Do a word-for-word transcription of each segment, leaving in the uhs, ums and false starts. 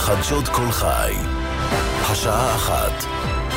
חדשות כל חי, השעה אחת.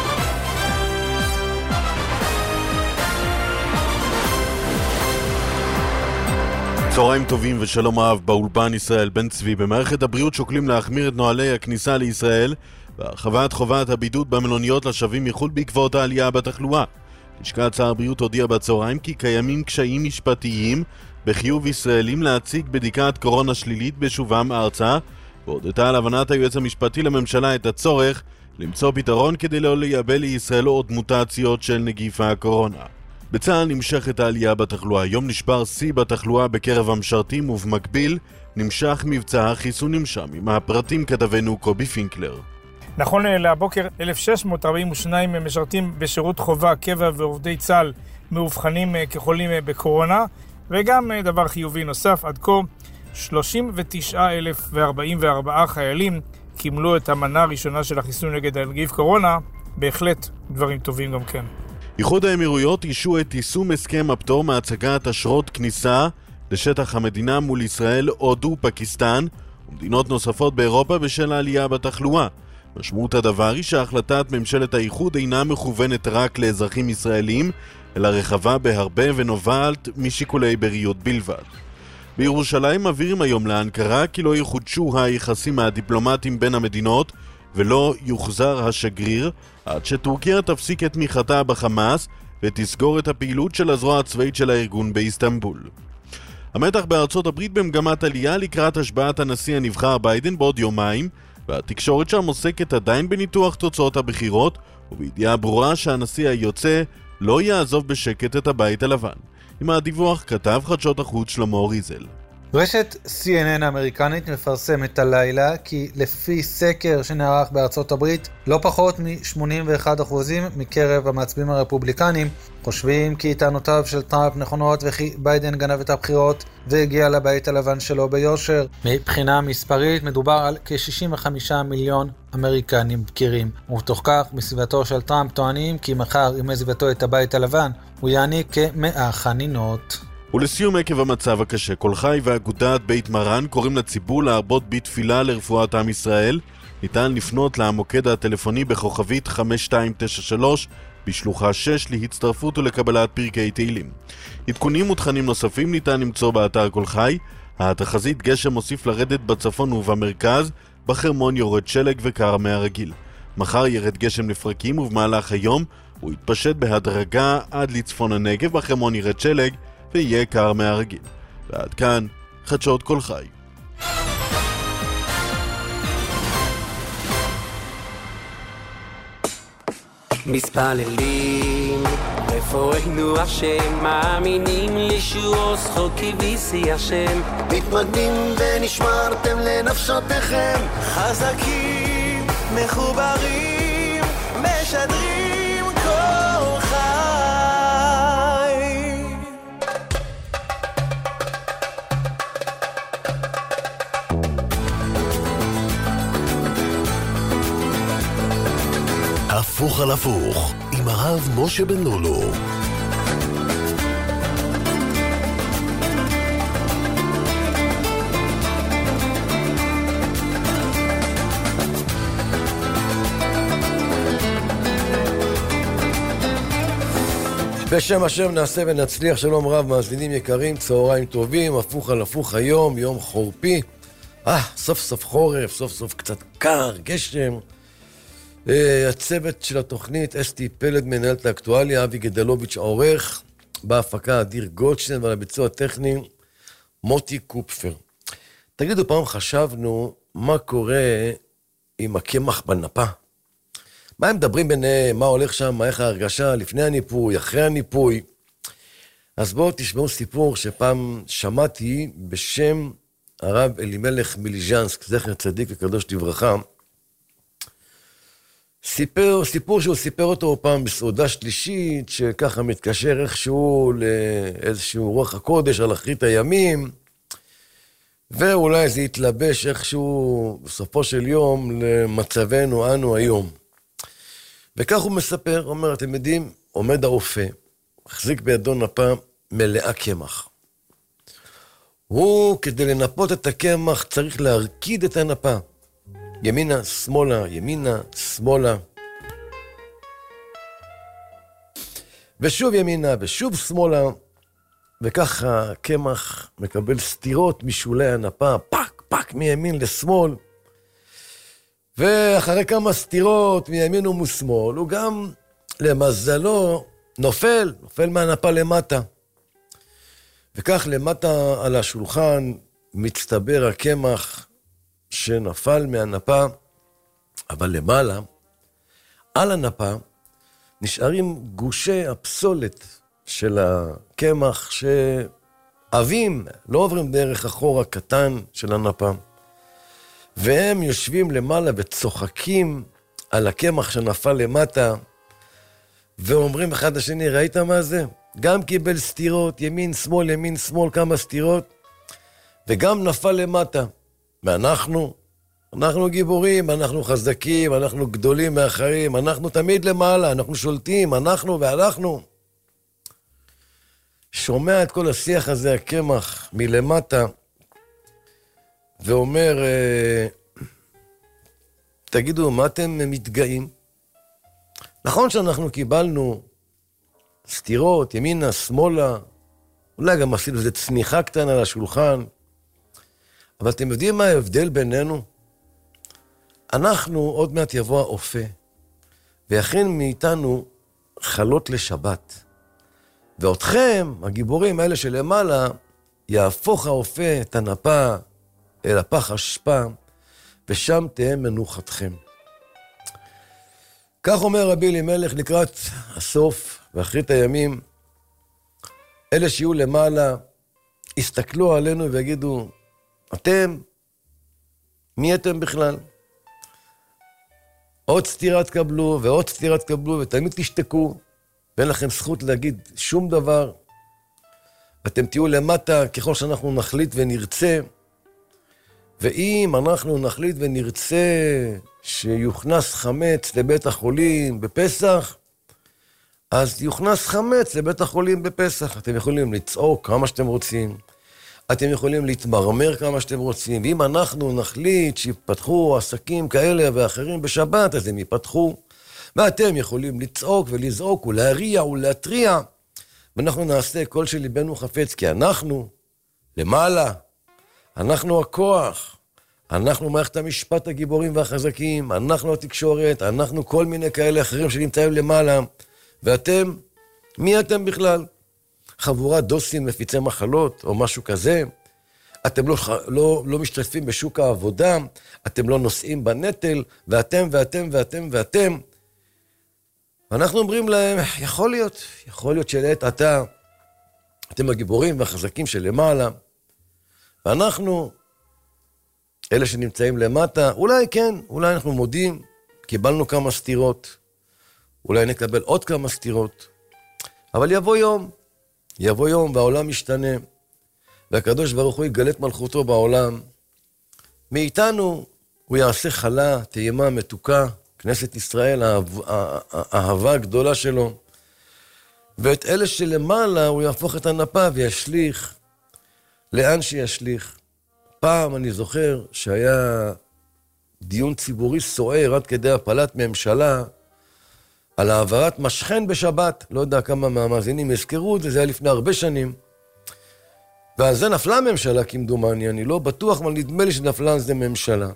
צהריים טובים ושלום רב. באולפן ישראל בן צבי. במערכת הבריאות שוקלים להחמיר את נוהלי הכניסה לישראל והרחבת חובת הבידוד במלוניות לשבים מחו"ל בעקבות העלייה בתחלואה. לשכת שר הבריאות הודיעה בצהריים כי קיימים קשיים משפטיים בחיוב ישראלים להציג בדיקת קורונה שלילית בשובם ארצה, והודתה על הבנת היועץ המשפטי לממשלה את הצורך למצוא פתרון כדי לא לייבא לישראל עוד מוטציות של נגיף הקורונה. בצה"ל נמשכת העלייה בתחלואה. היום נשבר שיא בתחלואה בקרב המשרתים, ובמקביל נמשך מבצע החיסונים שם. עם הפרטים כתבנו קובי פינקלר. נכון לבוקר, אלף שש מאות ארבעים ושניים משרתים בשירות חובה, קבע ועובדי צה"ל מאובחנים כחולים בקורונה, וגם דבר חיובי נוסף, עד כה שלושים ותשעה אלף וארבעים וארבעה חיילים קיבלו את המנה הראשונה של החיסון נגד נגיף קורונה. בהחלט דברים טובים גם כן. איחוד האמירויות אישו את יישום הסכם הפטור מהצגת אשרות כניסה לשטח המדינה מול ישראל, הודו, פקיסטן ומדינות נוספות באירופה בשל העלייה בתחלואה. משמעות הדבר היא שהחלטת ממשלת האיחוד אינה מכוונת רק לאזרחים ישראלים, אלא רחבה בהרבה ונובעת משיקולי בריות בלבד. בירושלים מבהירים היום לאנקרה כי לא יחודשו היחסים הדיפלומטיים בין המדינות ולא יוחזר השגריר עד שטורקיה תפסיק את תמיכתה בחמאס ותסגור את הפעילות של הזרוע הצבאית של הארגון באיסטנבול. המתח בארצות הברית במגמת עלייה לקראת השבעת הנשיא הנבחר ביידן בעוד יומיים, והתקשורת שם עוסקת עדיין בניתוח תוצאות הבחירות ובידיעה ברורה שהנשיא היוצא לא יעזוב בשקט את הבית הלבן. עם הדיווח כתב חדשות החוץ שלמה ריזל. רשת סי אן אן האמריקנית מפרסמת הלילה כי לפי סקר שנערך בארצות הברית, לא פחות מ-שמונים ואחד אחוז מקרב המצביעים הרפובליקנים חושבים כי טענותיו של טראמפ נכונות וכי ביידן גנב את הבחירות והגיע לבית הלבן שלו ביושר. מבחינה מספרית מדובר על כ-שישים וחמישה מיליון אמריקנים בקירים, ובתוך כך מסביבתו של טראמפ טוענים כי מחר עם עזיבתו את הבית הלבן הוא יעניק כמאה חנינות. ולסיום, עקב המצב הקשה, כל חי ואגודת בית מרן קוראים לציבור להרבות בתפילה לרפואת עם ישראל. ניתן לפנות למוקד הטלפוני בכוכבית חמש שתיים תשע שלוש בשלוחה שש להצטרפות ולקבלת פרקי תהילים. עדכונים ותכנים נוספים ניתן למצוא באתר כל חי. התחזית גשם מוסיף לרדת בצפון ובמרכז, בחרמון יורד שלג וקר מהרגיל. מחר ירד גשם לפרקים ובמהלך היום הוא יתפשט בהדרגה עד לצפון הנגב, בחרמון ירד שלג ויהיה קר מהרגיל. ועד כאן חדשות כל חי. מתפללים רפואנו השם, מאמינים לישוע זכות כביסי השם, מתמגנים ונשמרתם לנפשותיכם, חזקים מחוברים משדרים כל חי. הפוך על הפוך עם הרב משה בן לולו. בשם השם נעשה ונצליח. שלום רב מאזינים יקרים, צהריים טובים. הפוך על הפוך היום, יום חורפי. אה, סוף סוף חורף, סוף סוף קצת קר, גשם. הצוות של התוכנית, אסתי פלד מנהלת האקטואליה, אבי גדלוביץ' העורך, בהפקה אדיר גולדשטיין, ועל הביצוע הטכני מוטי קופפר. תגידו, פעם חשבנו מה קורה עם הקמח בנפה? מה הם מדברים ביניהם? מה הולך שם? איך ההרגשה לפני הניפוי, אחרי הניפוי? אז בואו תשמעו סיפור שפעם שמעתי בשם הרב אלימלך מיליז'נסק, זכר צדיק וקדוש לברכה. סיפר, סיפור שהוא סיפר אותו פעם בסעודה שלישית, שככה מתקשר איכשהו לאיזשהו רוח הקודש על אחרית הימים, ואולי זה יתלבש איכשהו בסופו של יום למצבנו אנו היום. וכך הוא מספר, אומר, אתם יודעים, עומד האופה, מחזיק בידו נפה מלאה קמח. הוא, כדי לנפות את הקמח, צריך להרקיד את הנפה. ימינה, שמאלה, ימינה, שמאלה. ושוב ימינה, ושוב שמאלה. וככה הקמח מקבל סתירות משולי הנפה, פק, פק, מימין לשמאל. ואחרי כמה סתירות מימין ומשמאל, הוא גם למזלו נופל, נופל מהנפה למטה. וכך למטה על השולחן מצטבר הקמח שנפל מהנפה, אבל למעלה, על הנפה, נשארים גושי הפסולת של הקמח שעבים, לא עוברים דרך החור הקטן של הנפה. והם יושבים למעלה וצוחקים על הקמח שנפל למטה, ואומרים אחד לשני, ראית מה זה? גם קיבל סתירות, ימין, שמאל, ימין, שמאל, כמה סתירות, וגם נפל למטה. ואנחנו, אנחנו גיבורים, אנחנו חזקים, אנחנו גדולים מאחרים, אנחנו תמיד למעלה, אנחנו שולטים, אנחנו ואנחנו. שומע את כל השיח הזה, הקמח, מלמטה, ואומר, תגידו, מה אתם מתגאים? נכון שאנחנו קיבלנו סתירות, ימינה, שמאלה, אולי גם עשינו איזו צניחה קטנה על השולחן, אבל אתם יודעים מה ההבדל בינינו? אנחנו עוד מעט יבוא האופה, ויכין מאיתנו חלות לשבת. ואותכם, הגיבורים האלה שלמעלה, יהפוך האופה את הנפה אל הפח אשפה, ושם תהיה מנוחתכם. כך אומר רבי אלימלך לקראת הסוף ואחרית הימים, אלה שיהיו למעלה, יסתכלו עלינו ויגידו, אתם, מי אתם בכלל? עוד סתירה תקבלו ועוד סתירה תקבלו, ותמיד תשתקו, ואין לכם זכות להגיד שום דבר. אתם תהיו למטה ככל שאנחנו נחליט ונרצה, ואם אנחנו נחליט ונרצה שיוכנס חמץ לבית החולים בפסח, אז יוכנס חמץ לבית החולים בפסח. אתם יכולים לצעוק כמה שאתם רוצים, אתם יכולים להתמרמר כמה שאתם רוצים, ואם אנחנו נחליט שיפתחו עסקים כאלה ואחרים בשבת, אז הם ייפתחו, ואתם יכולים לצעוק ולזעוק ולהריע ולהטריע, ואנחנו נעשה כל שליבנו חפץ, כי אנחנו למעלה, אנחנו הכוח, אנחנו מערכת המשפט הגיבורים והחזקים, אנחנו התקשורת, אנחנו כל מיני כאלה אחרים שנמצאים למעלה, ואתם, מי אתם בכלל? חבורת דוסים מפיצי מחלות או משהו כזה? אתם לא, לא, לא משתתפים בשוק העבודה, אתם לא נושאים בנטל, ואתם ואתם ואתם ואתם. ואנחנו אומרים להם, יכול להיות, יכול להיות שלעת עתה, אתם הגיבורים והחזקים שלמעלה, ואנחנו, אלה שנמצאים למטה, אולי כן, אולי אנחנו מודים, קיבלנו כמה סתירות, אולי נקבל עוד כמה סתירות, אבל יבוא יום, יבוא יום והעולם משתנה, והקדוש ברוך הוא יגלה את מלכותו בעולם, מאיתנו הוא יעשה חלה, טעימה, מתוקה, כנסת ישראל, האהבה הגדולה שלו, ואת אלה שלמעלה הוא יהפוך את הנפה וישליך לאן שישליך. פעם אני זוכר שהיה דיון ציבורי סוער עד כדי הפלת ממשלה על העברת משכן בשבת, לא יודע כמה מהמאזינים יזכרו את זה, זה היה לפני הרבה שנים, ועל זה נפלה הממשלה כמדומני, אני לא בטוח, אבל נדמה לי שנפלה על זה ממשלה.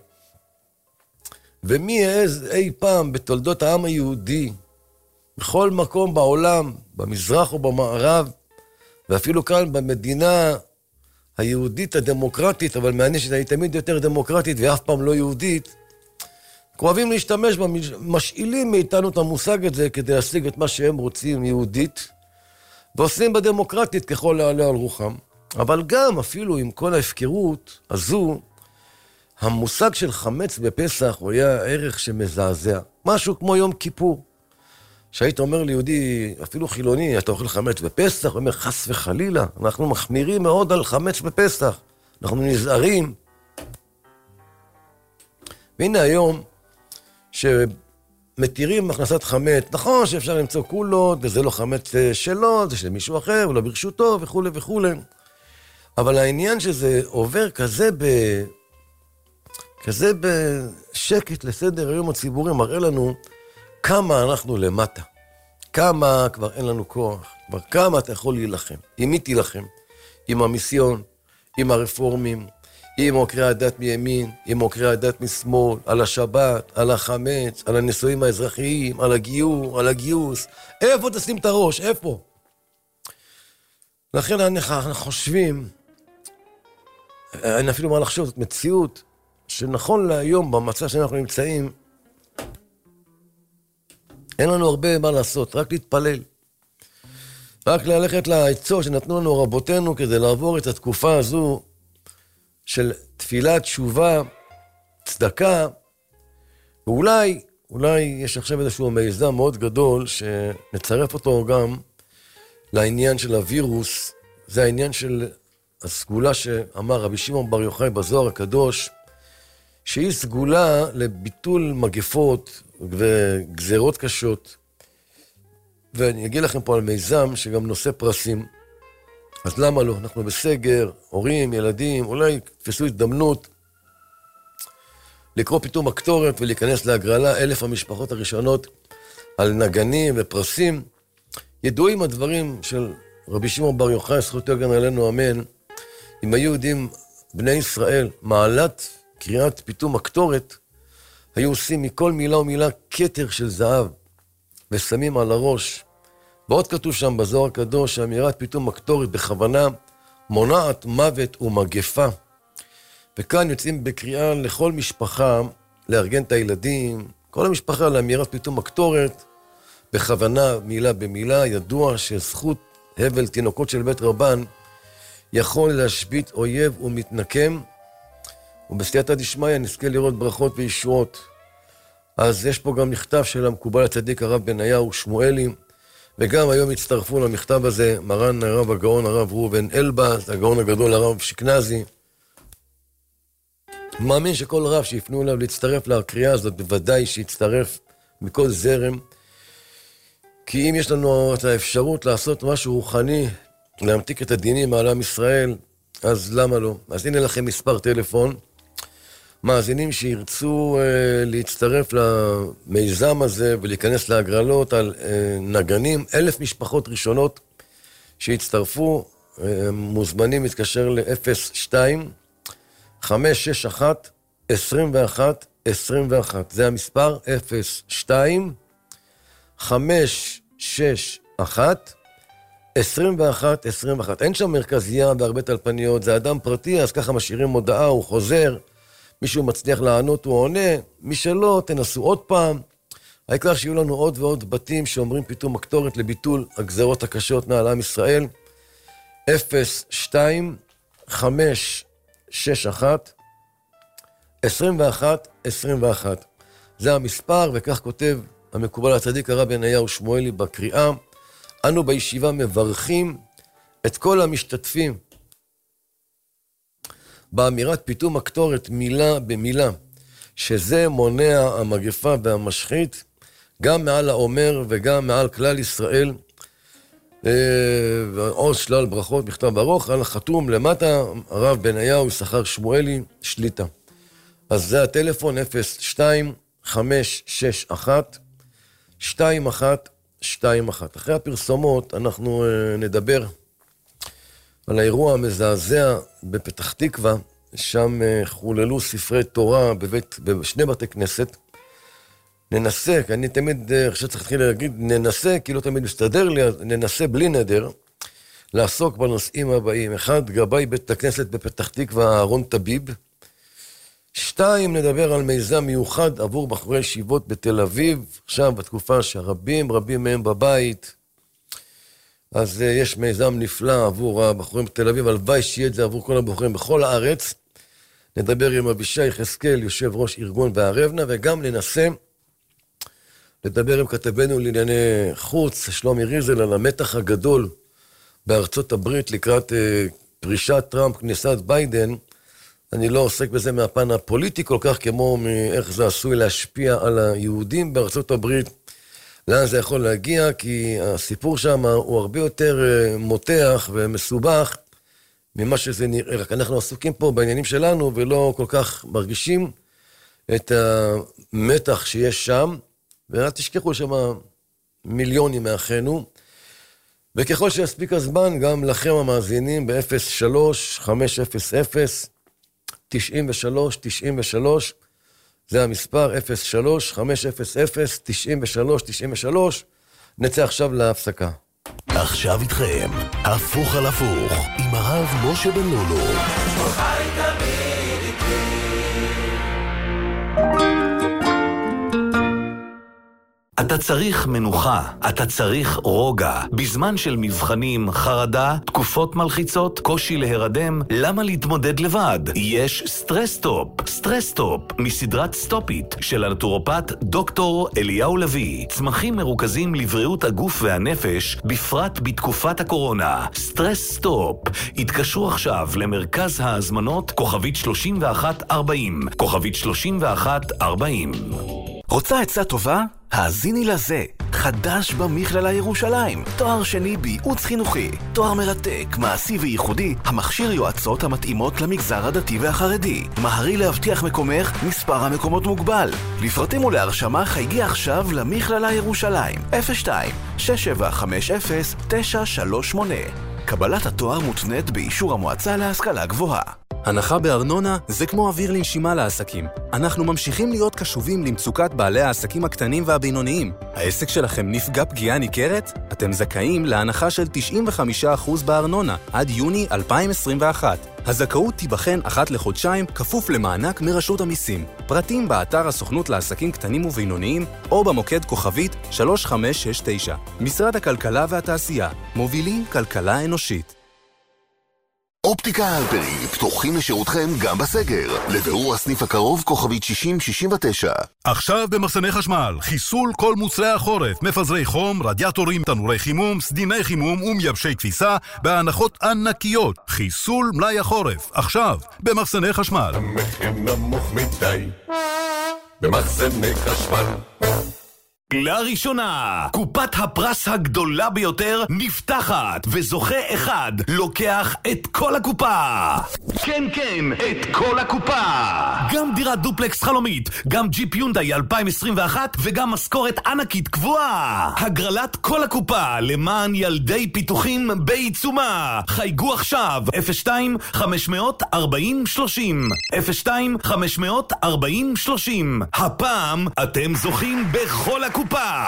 ומי העז אי פעם בתולדות העם היהודי, בכל מקום בעולם, במזרח או במערב, ואפילו כאן במדינה היהודית הדמוקרטית, אבל מעניין שהיא תמיד יותר דמוקרטית ואף פעם לא יהודית, כואבים להשתמש בה, משאילים מאיתנו את המושג הזה כדי להשיג את מה שהם רוצים יהודית, ועושים בדמוקרטית ככל העלה על רוחם. אבל גם אפילו עם כל ההפקרות הזו, המושג של חמץ בפסח הוא היה ערך שמזעזע. משהו כמו יום כיפור. שהיית אומר ליהודי, אפילו חילוני, אתה אוכל חמץ בפסח, הוא אומר חס וחלילה, אנחנו מחמירים מאוד על חמץ בפסח. אנחנו נזהרים. והנה היום, שמתירים הכנסת חמץ, נכון שאפשר למצוא קולות, וזה לא חמץ שלו, זה של מישהו אחר, ולא ברשותו, וכו' וכו'. אבל העניין שזה עובר כזה ב... כזה בשקט לסדר היום הציבורי מראה לנו כמה אנחנו למטה, כמה כבר אין לנו כוח, כבר כמה אתה יכול להילחם. עם מי תילחם? עם המיסיון, עם הרפורמים, עם עוקרי הדת מימין, עם עוקרי הדת משמאל, על השבת, על החמץ, על הנישואים האזרחיים, על הגיור, על הגיוס. איפה תשים את הראש? איפה? לכן אנחנו חושבים, אני אפילו מה לחשוב, זאת מציאות, שנכון להיום, במצב שאנחנו נמצאים, אין לנו הרבה מה לעשות, רק להתפלל. רק ללכת לעצות שנתנו לנו רבותינו כדי לעבור את התקופה הזו של תפילת תשובה, צדקה, ואולי, אולי יש עכשיו איזשהו מיזם מאוד גדול שנצרף אותו גם לעניין של הווירוס, זה העניין של הסגולה שאמר רבי שמעון בר יוחאי בזוהר הקדוש, שהיא סגולה לביטול מגפות וגזרות קשות, ואני אגיד לכם פה על מיזם שגם נושא פרסים, אז למה לא? אנחנו בסגר, הורים, ילדים, אולי תפסו הזדמנות לקרוא פתאום הקטורת ולהיכנס להגרלה, אלף המשפחות הראשונות על נגנים ופרסים. ידועים הדברים של רבי שמעון בר יוחאי, זכותו יגן עלינו אמן, אם היו יודעים בני ישראל מעלת קריאת פתאום הקטורת, היו עושים מכל מילה ומילה כתר של זהב ושמים על הראש. ועוד כתוב שם בזוהר הקדוש, שאמירת פתאום הקטורת בכוונה מונעת מוות ומגפה. וכאן יוצאים בקריאה לכל משפחה לארגן את הילדים, כל המשפחה לאמירת פתאום הקטורת, בכוונה מילה במילה. ידוע שזכות הבל תינוקות של בית רבן יכול להשבית אויב ומתנקם, ובסייעתא דשמיא נזכה לראות ברכות וישועות. אז יש פה גם מכתב של המקובל הצדיק הרב בניהו שמואלי, וגם היום הצטרפו למכתב הזה מרן הרב הגאון הרב ראובן אלבז, הגאון הגדול הרב שקנזי. מאמין שכל רב שיפנו אליו להצטרף לקריאה הזאת, בוודאי שיצטרף מכל זרם, כי אם יש לנו את האפשרות לעשות משהו רוחני, להמתיק את הדינים על עם ישראל, אז למה לא? אז הנה לכם מספר טלפון, מאזינים שירצו אה, להצטרף למיזם הזה ולהיכנס להגרלות על אה, נגנים, אלף משפחות ראשונות שהצטרפו, אה, מוזמנים להתקשר ל-אפס שתיים חמש שש אחת עשרים ואחת עשרים ואחת. זה המספר אפס שתיים חמש שש אחת עשרים ואחת עשרים ואחת. אין שם מרכזייה בהרבה טלפניות, זה אדם פרטי, אז ככה משאירים הודעה, הוא חוזר, מישהו מצליח לענות, הוא עונה, מי שלא, תנסו עוד פעם. העיקר שיהיו לנו עוד ועוד בתים שאומרים פתאום הקטורת לביטול הגזרות הקשות מעל עם ישראל. אפס שתיים חמש שש אחת עשרים ואחת עשרים ואחת. זה המספר, וכך כותב המקובל הצדיק הרב בניהו שמואלי בקריאה. אנו בישיבה מברכים את כל המשתתפים באמירת פתאום הקטורת מילה במילה, שזה מונע המגפה והמשחית, גם מעל האומר וגם מעל כלל ישראל. ועוד שלל ברכות בכתב ארוך, על החתום למטה, הרב בניהו יששכר שמואלי שליטה. אז זה הטלפון אפס שתיים חמש שש אחת שתיים אחת שתיים אחת. אחרי הפרסומות אנחנו נדבר על האירוע המזעזע בפתח תקווה, שם חוללו ספרי תורה בבית, בשני בתי כנסת. ננסה, כי אני תמיד עכשיו צריך להתחיל להגיד ננסה, כי לא תמיד מסתדר לי, אז ננסה בלי נדר, לעסוק בנושאים הבאים. אחד, גבאי בית הכנסת בפתח תקווה, אהרון טביב. שתיים, נדבר על מיזם מיוחד עבור בחורי ישיבות בתל אביב, עכשיו בתקופה שהרבים, רבים מהם בבית, אז uh, יש מיזם נפלא עבור הבחורים בתל אביב, הלוואי שיהיה את זה עבור כל הבחורים בכל הארץ. נדבר עם אבישי חזקאל, יושב ראש ארגון בערבנה, וגם ננסה לדבר עם כתבנו לענייני חוץ, שלומי ריזל, על המתח הגדול בארצות הברית לקראת uh, פרישת טראמפ, כניסת ביידן. אני לא עוסק בזה מהפן הפוליטי כל כך, כמו מאיך זה עשוי להשפיע על היהודים בארצות הברית, לאן זה יכול להגיע, כי הסיפור שם הוא הרבה יותר מותח ומסובך ממה שזה נראה. רק אנחנו עסוקים פה בעניינים שלנו ולא כל כך מרגישים את המתח שיש שם, ואל תשכחו שם מיליונים מאחינו, וככל שיספיק הזמן, גם לכם המאזינים ב-אפס שלוש חמש אפס אפס תשעים ושלוש תשעים ושלוש, זה המספר אפס שלוש חמש אפס אפס תשעים ושלוש תשעים ושלוש. נצא עכשיו להפסקה. עכשיו איתכם, הפוך על הפוך, עם הרב משה בן לולו. חי תמיד איתי. אתה צריך מנוחה, אתה צריך רוגע. בזמן של מבחנים, חרדה, תקופות מלחיצות, קושי להירדם, למה להתמודד לבד? יש סטרסטופ. סטרסטופ, מסדרת סטופית של הנטורופט דוקטור אליהו לוי. צמחים מרוכזים לבריאות הגוף והנפש, בפרט בתקופת הקורונה. סטרסטופ. התקשרו עכשיו למרכז ההזמנות כוכבית שלושים ואחת ארבעים. כוכבית שלושים ואחת ארבעים. רוצה עצה טובה? האזיני לזה, חדש במכללה ירושלים, תואר שני בייעוץ חינוכי, תואר מרתק, מעשי וייחודי, המכשיר יועצות המתאימות למגזר הדתי והחרדי. מהרי להבטיח מקומך, מספר המקומות מוגבל. לפרטים ולהרשמה חייגי עכשיו למכללה ירושלים, אפס שתיים שש שבע חמש אפס תשע שלוש שמונה. קבלת התואר מותנית באישור המועצה להשכלה גבוהה. הנחה בארנונה זה כמו אוויר לנשימה לעסקים. אנחנו ממשיכים להיות קשובים למצוקת בעלי העסקים הקטנים והבינוניים. העסק שלכם נפגע פגיעה ניכרת? אתם זכאים להנחה של תשעים וחמישה אחוז בארנונה עד יוני אלפיים עשרים ואחת. הזכאות תיבחן אחת לחודשיים כפוף למענק מרשות המיסים. פרטים באתר הסוכנות לעסקים קטנים ובינוניים או במוקד כוכבית שלוש חמש שש תשע. משרד הכלכלה והתעשייה, מובילים כלכלה אנושית. אופטיקה הלפרין פתוחים לשירותכם גם בסגר. לבירור הסניף הקרוב כוכבית שישים שישים ותשע. עכשיו במחסני חשמל, חיסול כל מוצרי החורף, מפזרי חום, רדיאטורים, תנורי חימום, סדיני חימום ומייבשי כביסה בהנחות ענקיות. חיסול מלאי החורף, עכשיו במחסני חשמל. המחיר נמוך מדי במחסני חשמל. לראשונה, קופת הפרס הגדולה ביותר נפתחת, וזוכה אחד לוקח את כל הקופה. כן, כן, את כל הקופה. גם דירת דופלקס חלומית, גם ג'יפ יונדאי אלפיים עשרים ואחת, וגם משכורת ענקית קבועה. הגרלת כל הקופה למען ילדי פיתוחים בעיצומה. חייגו עכשיו, אפס שתיים חמש ארבעים שלושים. אפס שתיים חמש ארבעים שלושים. הפעם אתם זוכים בכל הקופה.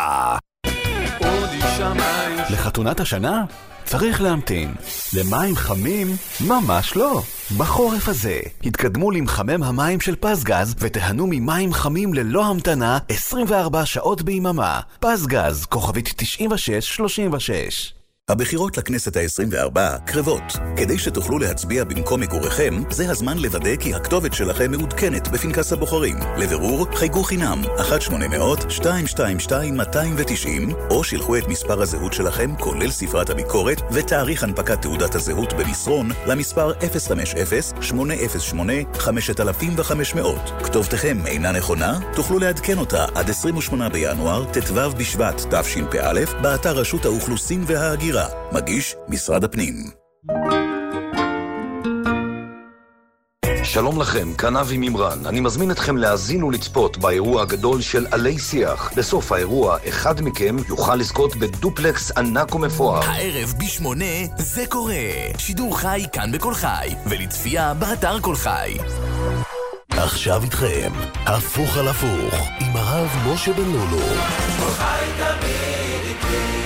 לחתונת השנה? צריך להמתין. למים חמים? ממש לא. בחורף הזה התקדמו למחמם המים של פסגז ותהנו ממים חמים ללא המתנה עשרים וארבע שעות ביממה. פסגז, כוכבית תשעים ושש שלושים ושש. הבחירות לכנסת ה-עשרים וארבע קרבות. כדי שתוכלו להצביע במקום מגוריכם, זה הזמן לוודא כי הכתובת שלכם מעודכנת בפנקס הבוחרים. לבירור, חייגו חינם אחת שמונה אפס אפס שתיים שתיים שתיים שתיים תשע אפס או שילחו את מספר הזהות שלכם כולל ספרת הביקורת ותאריך הנפקת תעודת הזהות במסרון למספר אפס חמש אפס שמונה אפס שמונה חמש אלף וחמש מאות. כתובתכם אינה נכונה? תוכלו לעדכן אותה עד עשרים ושמונה בינואר תתוו בשבט תשפ"א באתר רשות האוכלוסין וההגירה. מגיש משרד הפנים. שלום לכם, כאן אבי מימרן. אני מזמין אתכם להאזין ולצפות באירוע הגדול של עלי שיח. בסוף האירוע, אחד מכם יוכל לזכות בדופלקס ענק ומפואר. הערב בשמונה זה קורה. שידור חי כאן בכל חי, ולצפייה באתר כל חי. עכשיו איתכם, הפוך על הפוך, עם הרב משה בן לולו. חי תמיד איתי.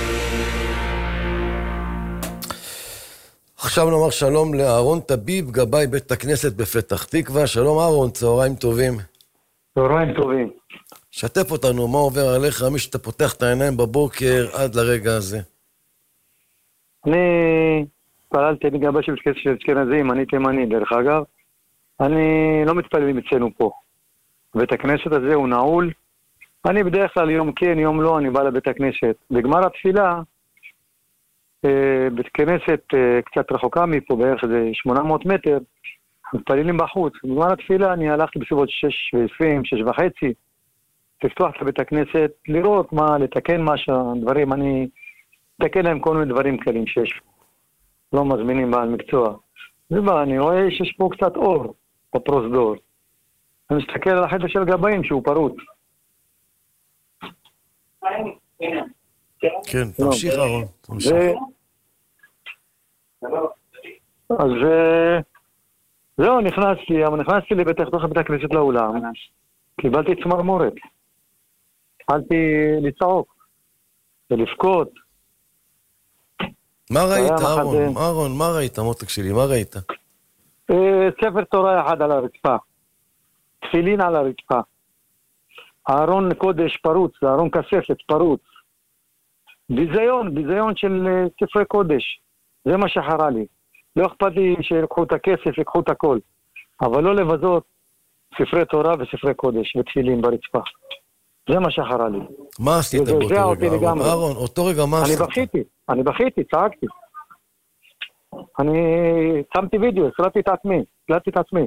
עכשיו נאמר שלום לאהרון טביב, גבאי בית הכנסת בפתח תקווה. שלום אהרון, צהריים טובים. צהריים טובים. שתף אותנו, מה עובר עליך מי שאתה פותח את העיניים בבוקר עד לרגע הזה? אני פעלתי, אני גבאי של אשכנזים, אני תימני דרך אגב. אני לא מתפללים אצלנו פה. בית הכנסת הזה הוא נעול. אני בדרך כלל יום כן, יום לא, אני בא לבית הכנסת. בגמר התפילה, בית כנסת קצת רחוקה מפה, בערך זה שמונה מאות מטר, מתפללים בחוץ. בזמן התפילה אני הלכתי בסביבות שש ועשרים, שש וחצי, לפתוח את בית הכנסת, לראות מה, לתקן משהו, דברים, אני מתקן להם כל מיני דברים קלים שיש. לא מזמינים בעל מקצוע. ובא, אני רואה שיש פה קצת אור בפרוזדור. אני מסתכל על החדר של גבאים שהוא פרוץ. כן, תמשיך אהרון, תמשיך. אז זהו, נכנסתי, אבל נכנסתי לבית הכנסת לאולם, קיבלתי צמרמורת. התחלתי לצעוק ולבכות. מה ראית, אהרון? אהרון, מה ראית, מותק שלי, מה ראית? ספר תורה אחד על הרצפה, תפילין על הרצפה, ארון קודש פרוץ, ארון כספת פרוץ, ביזיון, ביזיון של ספרי קודש, זה מה שחרה לי. לא אכפת לי שיקחו את הכסף, יקחו את הכל, אבל לא לבזות ספרי תורה וספרי קודש ותפילין ברצפה. זה מה שחרה לי. מה עשית באותו רגע, אהרון? אהרון, אותו רגע מה עשית? אני בכיתי, אני בכיתי, צעקתי. אני שמתי וידאו, הסרטתי את עצמי, הסרטתי את עצמי.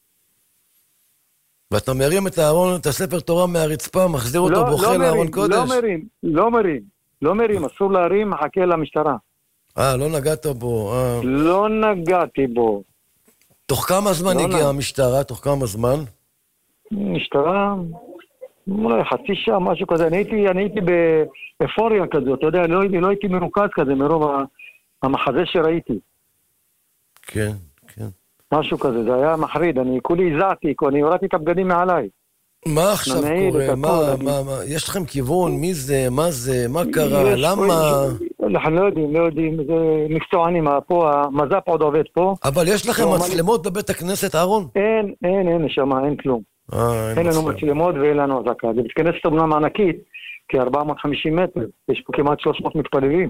ואתה מרים את הארון, את הספר תורה מהרצפה, מחזיר אותו בוכה לארון קודש? לא מרים, לא מרים, לא מרים, אסור להרים, מחכה למשטרה. אה, לא נגעת בו. לא נגעתי בו. תוך כמה זמן הגיעה המשטרה? תוך כמה זמן? משטרה, אולי חצי שעה, משהו כזה. אני הייתי, אני הייתי באפוריה כזאת, אתה יודע, לא הייתי, לא הייתי מרוכז כזה מרוב המחזה שראיתי. כן, כן. משהו כזה, זה היה מחריד, אני כולי הזעתי, אני הורדתי את הבגדים מעליי. מה עכשיו קורה? מה, מה, מה, יש לכם כיוון? מי זה? מה זה? מה קרה? למה? אנחנו לא יודעים, לא יודעים, זה מקצוענים, פה, המז"פ עוד עובד פה. אבל יש לכם מצלמות בבית הכנסת, אהרון? אין, אין, אין, שמה, אין כלום. אין לנו מצלמות ואין לנו אזעקה. זה מתכנסת אומנם ענקית, כ-ארבע מאות וחמישים מטר, יש פה כמעט שלוש מאות מתפללים.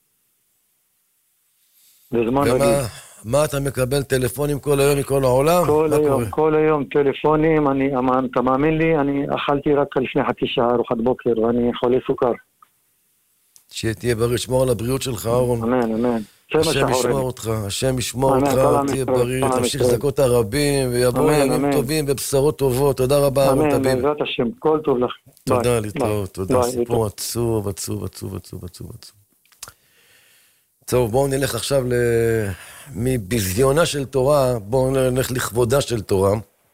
בזמן רגיל. מה אתה מקבל? טלפונים כל היום מכל העולם? כל היום, כל היום טלפונים, אני, אתה מאמין לי, אני אכלתי רק לפני חצי שעה ארוחת בוקר, ואני חולה סוכר. שתהיה בריא, שמור על הבריאות שלך, אהרון. אמן, אמן. השם ישמור אותך, השם ישמור אותך, תהיה בריא, תמשיך זכות הרבים, ויבואו ימים טובים ובשורות טובות. תודה רבה, אהרון תביב. אמן, בעזרת השם, כל טוב לך. תודה, להתראות, תודה. סיפור עצוב, עצוב, עצוב, עצוב, עצוב, עצוב. טוב, בואו נלך עכשיו מביזיונה של תורה, בואו נלך לכבודה של תורה.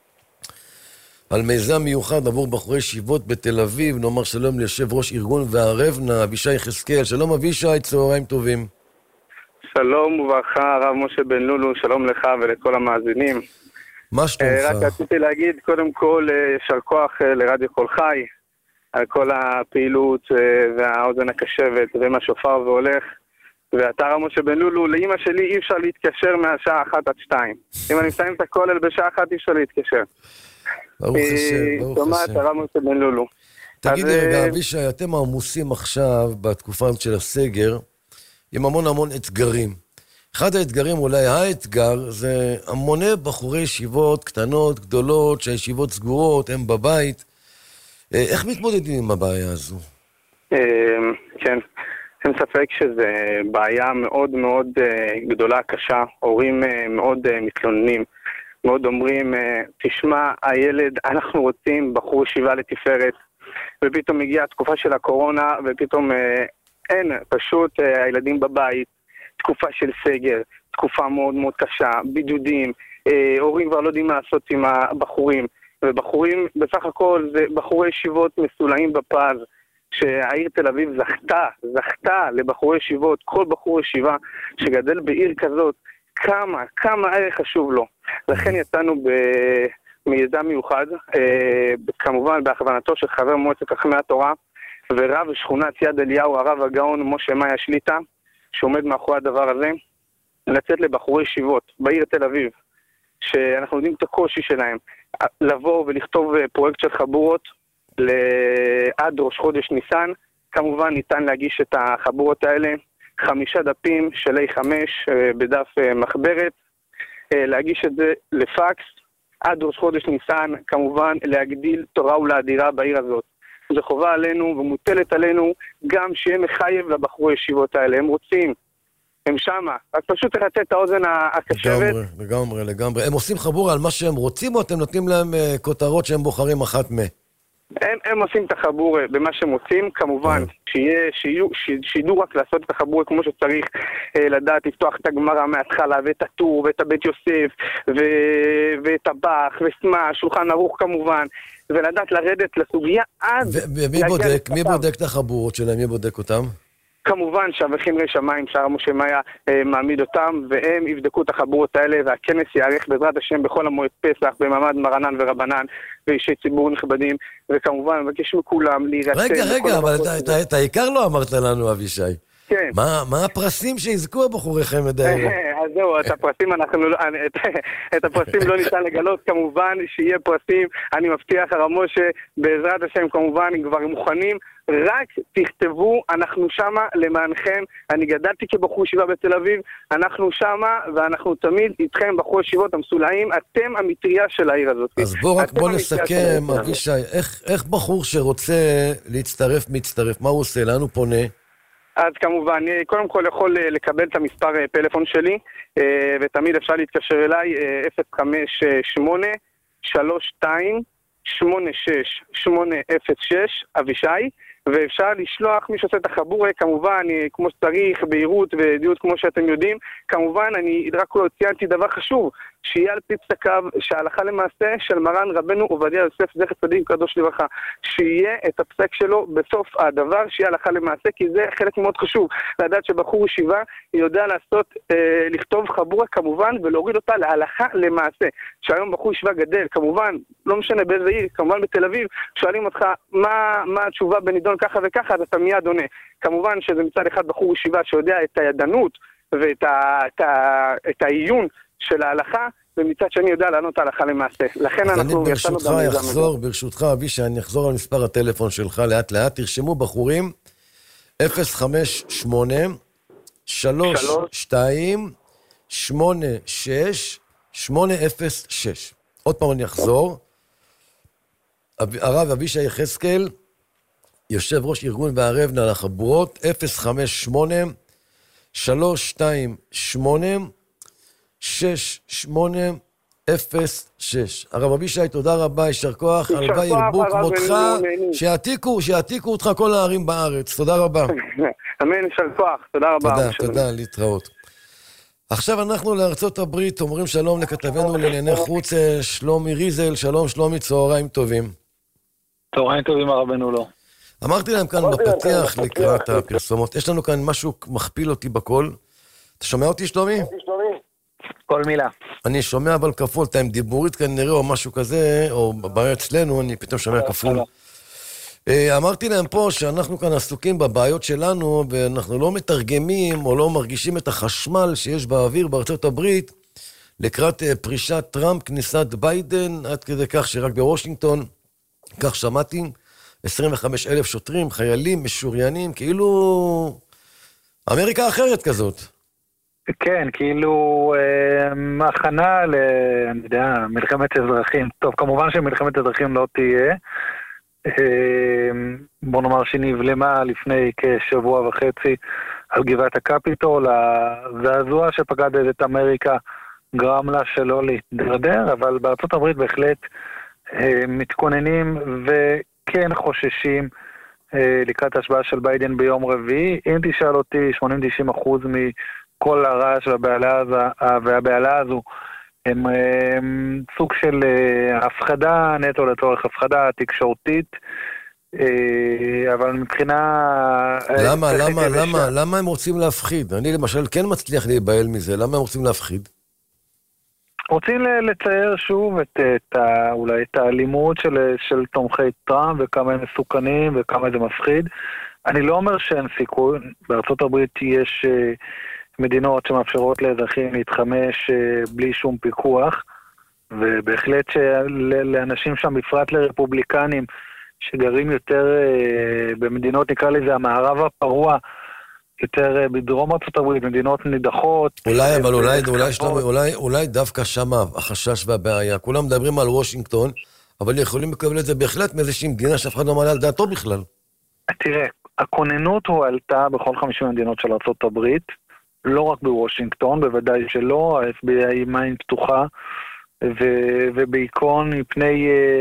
על מיזם מיוחד עבור בחורי ישיבות בתל אביב, נאמר שלום ליושב ראש ארגון והרבנה, אבישי חזקאל. שלום אבישי, צהריים טובים. שלום וברכה, הרב משה בן לולו, שלום לך ולכל המאזינים. מה שלומך? רק רציתי להגיד, קודם כל, יישר כוח לרדיו כל חי, על כל הפעילות והאוזן הקשבת ומה שופר והולך. ואתה הרב משה בן לולו, לאמא שלי אי אפשר להתקשר מהשעה אחת עד שתיים. אם אני מסיים את הכולל בשעה אחת אי אפשר להתקשר. ברוך השם, ברוך השם. שומעת הרב משה בן לולו. תגידי רגע, אבישי, אתם עמוסים עכשיו בתקופה של הסגר, עם המון המון אתגרים. אחד האתגרים, אולי האתגר, זה המוני בחורי ישיבות קטנות, גדולות, שהישיבות סגורות, הם בבית. איך מתמודדים עם הבעיה הזו? כן. אין ספק שזו בעיה מאוד מאוד גדולה, קשה. הורים מאוד מתלוננים, מאוד אומרים, תשמע, הילד, אנחנו רוצים בחור ישיבה לתפארת, ופתאום הגיעה התקופה של הקורונה, ופתאום אין, פשוט הילדים בבית, תקופה של סגר, תקופה מאוד מאוד קשה, בידודים, הורים כבר לא יודעים מה לעשות עם הבחורים, ובחורים בסך הכל זה בחורי ישיבות מסולאים בפז, שהעיר תל אביב זכתה, זכתה לבחורי ישיבות, כל בחור ישיבה שגדל בעיר כזאת, כמה, כמה ערך חשוב לו. לכן יצאנו במיזם מיוחד, אה, כמובן בהכוונתו של חבר מועצת חכמי התורה, ורב שכונת יד אליהו, הרב הגאון משה מאיה שליטה, שעומד מאחורי הדבר הזה, לצאת לבחורי ישיבות בעיר תל אביב, שאנחנו יודעים את הקושי שלהם, לבוא ולכתוב פרויקט של חבורות, עד ראש חודש ניסן. כמובן ניתן להגיש את החבורות האלה, חמישה דפים של איי חמש בדף מחברת, להגיש את זה לפקס עד ראש חודש ניסן, כמובן להגדיל תורה ולאדירה בעיר הזאת. זו חובה עלינו ומוטלת עלינו גם שיהיה מחייב לבחורי ישיבות האלה, הם רוצים, הם שמה, רק פשוט צריך לתת את האוזן הקשבת. לגמרי, לגמרי, לגמרי. הם עושים חבורה על מה שהם רוצים, או אתם נותנים להם כותרות שהם בוחרים אחת מה? הם, הם עושים את החיבור במה שהם רוצים, כמובן שיהיה, שיהיו, שידעו רק לעשות את החיבור כמו שצריך, לדעת לפתוח את הגמרא מההתחלה, ואת הטור, ואת הבית יוסף, ו, ואת הבח, וסמה, שולחן ערוך כמובן, ולדעת לרדת לסוגיה עד... ומי בודק, מי בודק את החבורות שלהם, מי בודק אותם? כמובן שהאברכים רי שמיים, שער משה מאיה אה, מעמיד אותם, והם יבדקו את החבורות האלה, והכנס יערך בעזרת השם בכל המועד פסח, במעמד מרנן ורבנן, ואישי ציבור נכבדים, וכמובן מבקש מכולם להירצה. רגע, רגע, אבל את העיקר לא אמרת לנו, אבישי. כן. מה, מה הפרסים שיזכו הבחורי חמד האלה? אז זהו, את הפרסים אנחנו, את, את הפרסים לא ניתן לגלות, כמובן שיהיה פרסים, אני מבטיח הרב משה, בעזרת השם כמובן, הם כבר מוכנים, רק תכתבו, אנחנו שמה למענכם, אני גדלתי כבחור ישיבה בתל אביב, אנחנו שמה ואנחנו תמיד איתכם בחור ישיבות המסולאים, אתם המטריה של העיר הזאת. אז בוא רק בוא נסכם, אבישי, איך, איך בחור שרוצה להצטרף מצטרף, מה הוא עושה? לאן הוא פונה? אז כמובן, אני קודם כל יכול לקבל את המספר פלאפון שלי, ותמיד אפשר להתקשר אליי, אפס חמש שמונה שלוש שתיים שמונה שש שמונה אפס שש, אבישי, ואפשר לשלוח מי שעושה את החבורה, כמובן, כמו שצריך, בהירות ועדיות כמו שאתם יודעים, כמובן, אני רק לא ציינתי דבר חשוב, שיהיה על פי פסקיו שההלכה למעשה של מרן רבנו עובדיה יוסף זכר צדיק קדוש לברכה, שיהיה את הפסק שלו בסוף הדבר, שיהיה הלכה למעשה, כי זה חלק מאוד חשוב, לדעת שבחור ישיבה יודע לעשות, אה, לכתוב חבורה כמובן, ולהוריד אותה להלכה למעשה, שהיום בחור ישיבה גדל, כמובן, לא משנה באיזה עיר, כמובן בתל אביב, שואלים אותך מה, מה התשובה בנידון ככה וככה, אז אתה מיד עונה. כמובן שזה מצד אחד בחור ישיבה שיודע את הידענות ואת ה, את ה, את העיון של ההלכה, ומצד שני יודע לענות ההלכה למעשה. לכן אנחנו... אני ברשותך יחזור, ברשותך אבישי, אני אחזור על מספר הטלפון שלך לאט לאט, תרשמו בחורים, אפס חמש שמונה שלוש שתיים שמונה שש שמונה אפס שש. עוד פעם אני אחזור, הרב אבישי יחזקאל, יושב ראש ארגון והרבנה לחבורות, אפס חמש שמונה שלוש שתיים שמונה שש שמונה אפס שש. הרב אבישי, תודה רבה, ישר כוח, הלוואי ירבו כמותך, שיעתיקו, שיעתיקו אותך כל הערים בארץ. תודה רבה. אמן, ישר כוח, תודה רבה. תודה, תודה, להתראות. עכשיו אנחנו לארצות הברית, אומרים שלום לכתבנו לענייני חוץ, שלומי ריזל, שלום שלומי, צהריים טובים. צהריים טובים הרבנו לא. אמרתי להם כאן בפתיח לקראת הפרסומות, יש לנו כאן משהו מכפיל אותי בכל. אתה שומע אותי שלומי? כל מילה. אני שומע אבל כפול, אתה עם דיבורית כנראה או משהו כזה, או בעיה אצלנו, אני פתאום שומע כפול. אמרתי להם פה שאנחנו כאן עסוקים בבעיות שלנו, ואנחנו לא מתרגמים או לא מרגישים את החשמל שיש באוויר בארצות הברית, לקראת פרישת טראמפ, כניסת ביידן, עד כדי כך שרק בוושינגטון, כך שמעתי, עשרים וחמישה אלף שוטרים, חיילים, משוריינים, כאילו אמריקה אחרת כזאת. כן, כאילו אה, הכנה ל... אני יודע, מלחמת אזרחים. טוב, כמובן שמלחמת אזרחים לא תהיה. אה, בוא נאמר שנבלמה לפני כשבוע וחצי על גבעת הקפיטול. הזעזוע שפקד את אמריקה גרם לה שלא להתדרדר, אבל בארצות הברית בהחלט אה, מתכוננים וכן חוששים אה, לקראת השבעה של ביידן ביום רביעי. אם תשאל אותי, שמונים עד תשעים אחוז מ... כל הרעש והבעלה הזו הם, הם סוג של הפחדה נטו לצורך הפחדה תקשורתית, אבל מבחינה... למה, למה, למה, למה הם רוצים להפחיד? אני למשל כן מצליח להיבהל מזה, למה הם רוצים להפחיד? רוצים לצייר שוב את, את ה, אולי את האלימות של, של תומכי טראמפ וכמה הם מסוכנים וכמה זה מפחיד. אני לא אומר שאין סיכוי, בארצות הברית יש... מדינות שמאפשרות לאזרחים להתחמש בלי שום פיקוח, ובהחלט שלאנשים שם, בפרט לרפובליקנים, שגרים יותר במדינות, נקרא לזה המערב הפרוע, יותר בדרום ארצות הברית, מדינות נידחות. אולי, אבל אולי, אולי, שלומי, אולי, אולי דווקא שם החשש והבעיה. כולם מדברים על וושינגטון, אבל יכולים לקבל את זה בהחלט מאיזושהי מדינה שאף אחד לא מעלה על דעתו בכלל. תראה, הכוננות הועלתה בכל חמישים מדינות של ארצות הברית, לא רק בוושינגטון, בוודאי שלא, ה-אף בי איי עם עין פתוחה, ו- ובעיקרון מפני uh,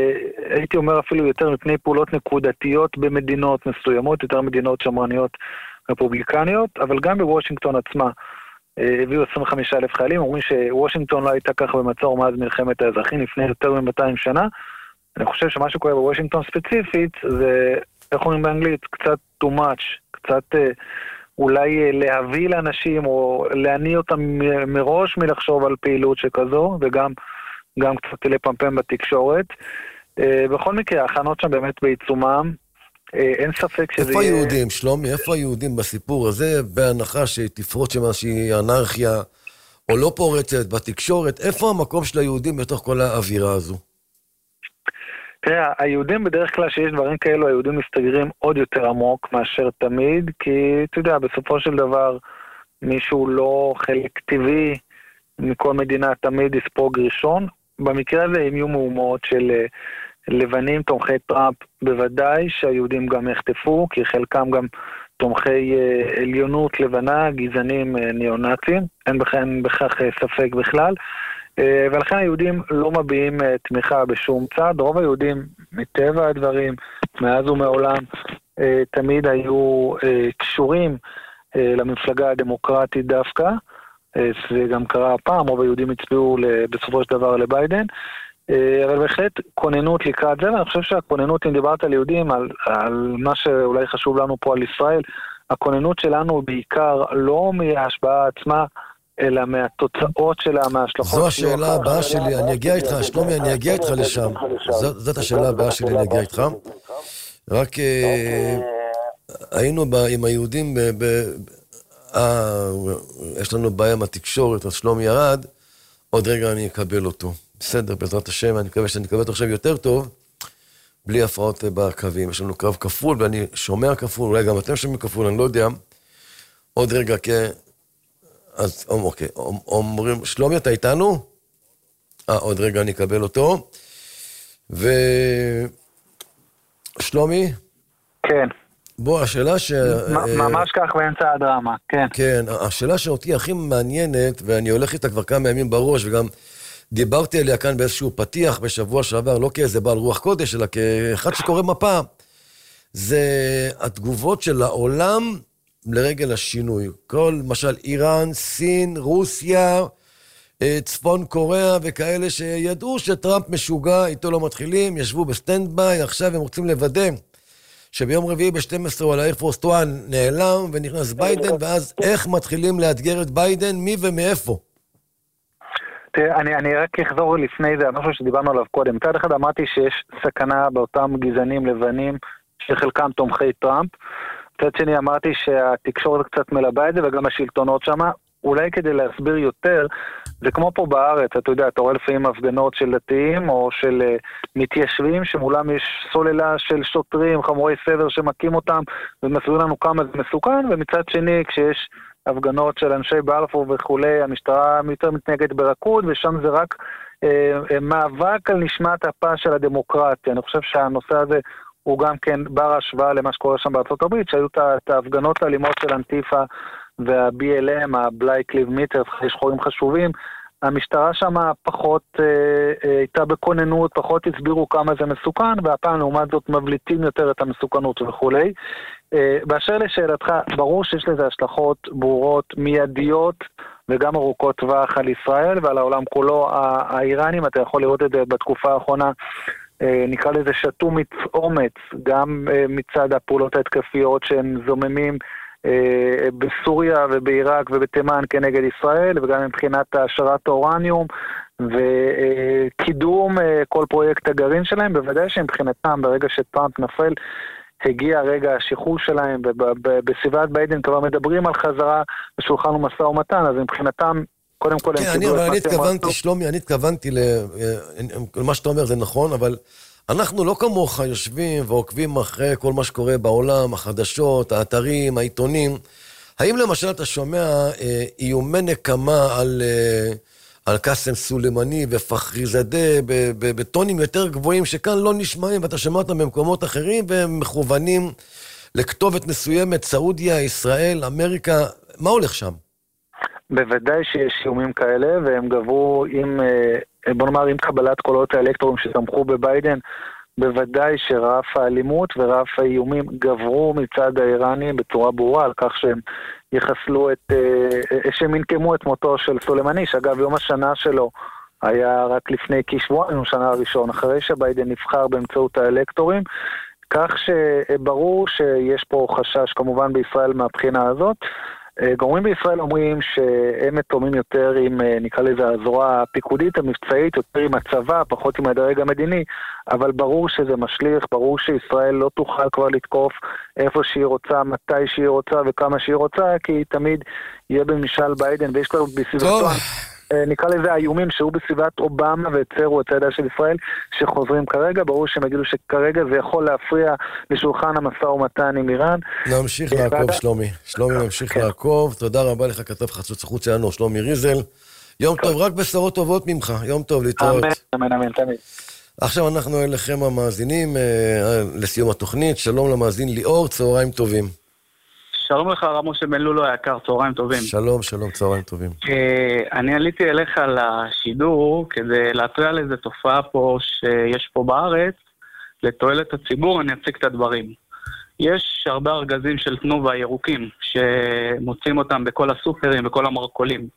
הייתי אומר אפילו יותר מפני פעולות נקודתיות במדינות מסוימות, יותר מדינות שמרניות רפובליקניות, אבל גם בוושינגטון עצמה הביאו עשרים וחמישה אלף חיילים, אומרים שוושינגטון לא הייתה כך במצור מאז מלחמת האזרחים לפני יותר מ-מאתיים שנה. אני חושב שמה שקורה בוושינגטון ספציפית זה, איך אומרים באנגלית, קצת too much, קצת אולי להביא לאנשים או להניע אותם מראש מלחשוב על פעילות שכזו, וגם גם קצת לפמפם בתקשורת. בכל מקרה, ההכנות שם באמת בעיצומם, אין ספק שזה איפה יהיה... היהודים, שלומי? איפה היהודים בסיפור הזה, בהנחה שתפרוץ שם איזושהי אנרכיה, או לא פורצת בתקשורת, איפה המקום של היהודים בתוך כל האווירה הזו? תראה, היהודים בדרך כלל שיש דברים כאלו, היהודים מסתגרים עוד יותר עמוק מאשר תמיד, כי אתה יודע, בסופו של דבר, מישהו לא חלק טבעי מכל מדינה תמיד יספוג ראשון. במקרה הזה הם יהיו מהומות של לבנים תומכי טראמפ, בוודאי שהיהודים גם יחטפו, כי חלקם גם תומכי עליונות לבנה, גזענים ניאו-נאצים, אין בכך, אין בכך ספק בכלל. ולכן היהודים לא מביעים תמיכה בשום צד. רוב היהודים מטבע הדברים, מאז ומעולם, תמיד היו קשורים למפלגה הדמוקרטית דווקא. זה גם קרה הפעם, רוב היהודים הצביעו בסופו של דבר לביידן. אבל בהחלט כוננות לקראת זה, ואני חושב שהכוננות, אם דיברת על יהודים, על, על מה שאולי חשוב לנו פה על ישראל, הכוננות שלנו בעיקר לא מההשפעה עצמה, אלא מהתוצאות שלה, מההשלכות. זו השאלה הבאה שלי, אני אגיע איתך, שלומי, אני אגיע איתך לשם. זאת השאלה הבאה שלי, אני אגיע איתך. רק היינו עם היהודים, יש לנו בעיה עם התקשורת, אז שלומי ירד, עוד רגע אני אקבל אותו. בסדר, בעזרת השם, אני מקווה שאני אקבל אותו עכשיו יותר טוב, בלי הפרעות בקווים. יש לנו קו כפול, ואני שומע כפול, אולי גם אתם שומעים כפול, אני לא יודע. עוד רגע, כי... אז אוקיי, אומרים, שלומי, אתה איתנו? אה, עוד רגע אני אקבל אותו. ו... שלומי? כן. בוא, השאלה ש... ממש כך באמצע הדרמה, כן. כן, השאלה שאותי הכי מעניינת, ואני הולך איתה כבר כמה ימים בראש, וגם דיברתי עליה כאן באיזשהו פתיח בשבוע שעבר, לא כאיזה בעל רוח קודש, אלא כאחד שקורא מפה, זה התגובות של העולם לרגל השינוי. כל, למשל, איראן, סין, רוסיה, צפון קוריאה וכאלה שידעו שטראמפ משוגע, איתו לא מתחילים, ישבו בסטנד ביי, עכשיו הם רוצים לוודא שביום רביעי ב-שתים עשרה על האיירפורס וואן נעלם ונכנס ביידן, ואז איך מתחילים לאתגר את ביידן, מי ומאיפה? תראה, אני, אני רק אחזור לפני זה, משהו שדיברנו עליו קודם. מצד אחד אמרתי שיש סכנה באותם גזענים לבנים, שחלקם תומכי טראמפ. מצד שני אמרתי שהתקשורת קצת מלבה את זה, וגם השלטונות שמה. אולי כדי להסביר יותר, זה כמו פה בארץ, אתה יודע, אתה רואה לפעמים הפגנות של דתיים או של uh, מתיישבים, שמולם יש סוללה של שוטרים, חמורי סבר שמקים אותם, ומסביר לנו כמה זה מסוכן, ומצד שני, כשיש הפגנות של אנשי בלפור וכולי, המשטרה יותר מתנהגת ברקוד, ושם זה רק uh, מאבק על נשמת הפה של הדמוקרטיה. אני חושב שהנושא הזה הוא גם כן בר השוואה למה שקורה שם בארצות הברית, שהיו את ההפגנות האלימות של אנטיפה, וה-בי אל אם, ה-Black Lives Matter, שחורים חשובים, המשטרה שם פחות אה, אה, הייתה בכוננות, פחות הסבירו כמה זה מסוכן, והפעם לעומת זאת מבליטים יותר את המסוכנות וכולי. אה, באשר לשאלתך, ברור שיש לזה השלכות ברורות, מיידיות, וגם ארוכות טווח על ישראל ועל העולם כולו. האיראנים, אתה יכול לראות את זה בתקופה האחרונה, אה, נקרא לזה שתו אומץ, גם אה, מצד הפעולות ההתקפיות שהם זוממים, בסוריה ובעיראק ובתימן כנגד ישראל, וגם מבחינת השארת האורניום וקידום כל פרויקט הגרעין שלהם. בוודאי שמבחינתם ברגע שטראמפ נפל הגיע רגע השחרור שלהם, ובסביבת ביידן כבר מדברים על חזרה בשולחן ומשא ומתן, אז מבחינתם קודם כל... כן, אני, אבל אני התכוונתי, שלומי, אני התכוונתי למה שאתה אומר זה נכון, אבל אנחנו לא כמוך יושבים ועוקבים אחרי כל מה שקורה בעולם, החדשות, האתרים, העיתונים. האם למשל אתה שומע אה, איומי נקמה על, אה, על קאסם סולימני ופחרי זדה בטונים יותר גבוהים שכאן לא נשמעים, ואתה שומע אותם במקומות אחרים והם מכוונים לכתובת מסוימת, סעודיה, ישראל, אמריקה, מה הולך שם? בוודאי שיש איומים כאלה, והם גבו עם... בוא נאמר, עם קבלת קולות האלקטורים שתמכו בביידן, בוודאי שרף האלימות ורף האיומים גברו מצד האיראנים בצורה ברורה על כך שהם יחסלו את, שהם ינקמו את מותו של סולימני, שאגב יום השנה שלו היה רק לפני כשבועיים, שנה הראשון, אחרי שביידן נבחר באמצעות האלקטורים, כך שברור שיש פה חשש כמובן בישראל מהבחינה הזאת. גורמים בישראל אומרים שהם מתואמים יותר עם, נקרא לזה, הזרוע הפיקודית המבצעית, יותר עם הצבא, פחות עם הדרג המדיני, אבל ברור שזה משליך, ברור שישראל לא תוכל כבר לתקוף איפה שהיא רוצה, מתי שהיא רוצה וכמה שהיא רוצה, כי תמיד יהיה במשאל ביידן, ויש כבר בסביבתו, נקרא לזה האיומים שהוא בסביבת אובמה והצרו את הידע של ישראל שחוזרים כרגע, ברור שהם יגידו שכרגע זה יכול להפריע לשולחן המשא ומתן עם איראן. נמשיך לעקוב שלומי, שלומי נמשיך לעקוב, תודה רבה לך כתב חצות החוץ שלנו שלומי ריזל, יום טוב, רק בשורות טובות ממך, יום טוב להתראות. אמן, אמן, תמיד. עכשיו אנחנו אליכם המאזינים לסיום התוכנית, שלום למאזין ליאור, צהריים טובים. שלום לך רב משה בן לולו היקר, צהריים טובים. שלום, שלום, צהריים טובים. אני עליתי אליך לשידור כדי להתריע על איזו תופעה פה שיש פה בארץ, לתועלת הציבור, אני אציג את הדברים. יש הרבה ארגזים של תנובה ירוקים, שמוצאים אותם בכל הסופרים, בכל המרקולים.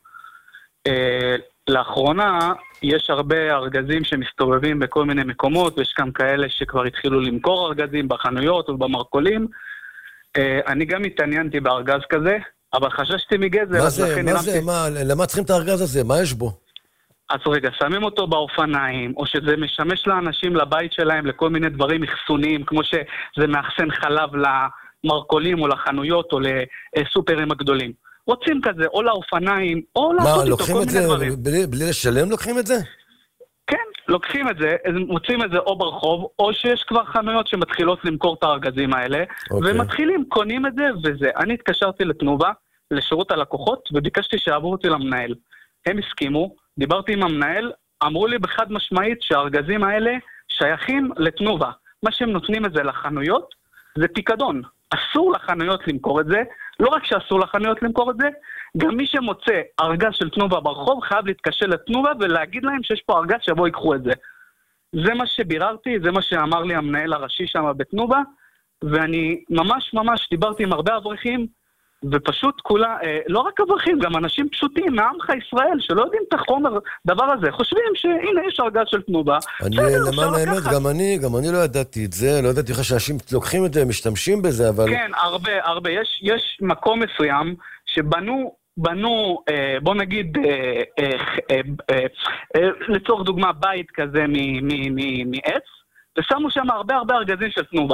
לאחרונה יש הרבה ארגזים שמסתובבים בכל מיני מקומות, ויש גם כאלה שכבר התחילו למכור ארגזים בחנויות ובמרקולים, אני גם התעניינתי בארגז כזה, אבל חששתי מגזר. מה זה? מה זה? מה? למה צריכים את הארגז הזה? מה יש בו? אז רגע, שמים אותו באופניים, או שזה משמש לאנשים לבית שלהם לכל מיני דברים מחסוניים, כמו שזה מאחסן חלב למרקולים או לחנויות או לסופרים הגדולים. רוצים כזה, או לאופניים, או לעשות איתו כל מיני דברים. בלי, בלי לשלם לוקחים את זה? כן, לוקחים את זה, מוצאים את זה או ברחוב, או שיש כבר חנויות שמתחילות למכור את הארגזים האלה, okay. ומתחילים, קונים את זה וזה. אני התקשרתי לתנובה, לשירות הלקוחות, וביקשתי שעברו אותי למנהל. הם הסכימו, דיברתי עם המנהל, אמרו לי בחד משמעית שהארגזים האלה שייכים לתנובה. מה שהם נותנים את זה לחנויות, זה פיקדון. אסור לחנויות למכור את זה, לא רק שאסור לחנויות למכור את זה, גם מי שמוצא ארגז של תנובה ברחוב חייב להתקשר לתנובה ולהגיד להם שיש פה ארגז שבו ייקחו את זה. זה מה שביררתי, זה מה שאמר לי המנהל הראשי שם בתנובה, ואני ממש ממש דיברתי עם הרבה אברכים, ופשוט כולה, אה, לא רק אברכים, גם אנשים פשוטים מעמך ישראל, שלא יודעים את החומר דבר הזה, חושבים שהנה יש ארגז של תנובה. אני, למען האמת, גם אני, גם אני לא ידעתי את זה, לא ידעתי לך שאנשים לוקחים את זה, משתמשים בזה, אבל... כן, הרבה, הרבה. יש, יש מקום מסוים שבנו, בנו, אה, בוא נגיד, אה, אה, אה, אה, אה, לצורך דוגמה, בית כזה מעץ, ושמו שם הרבה הרבה ארגזים של תנובה.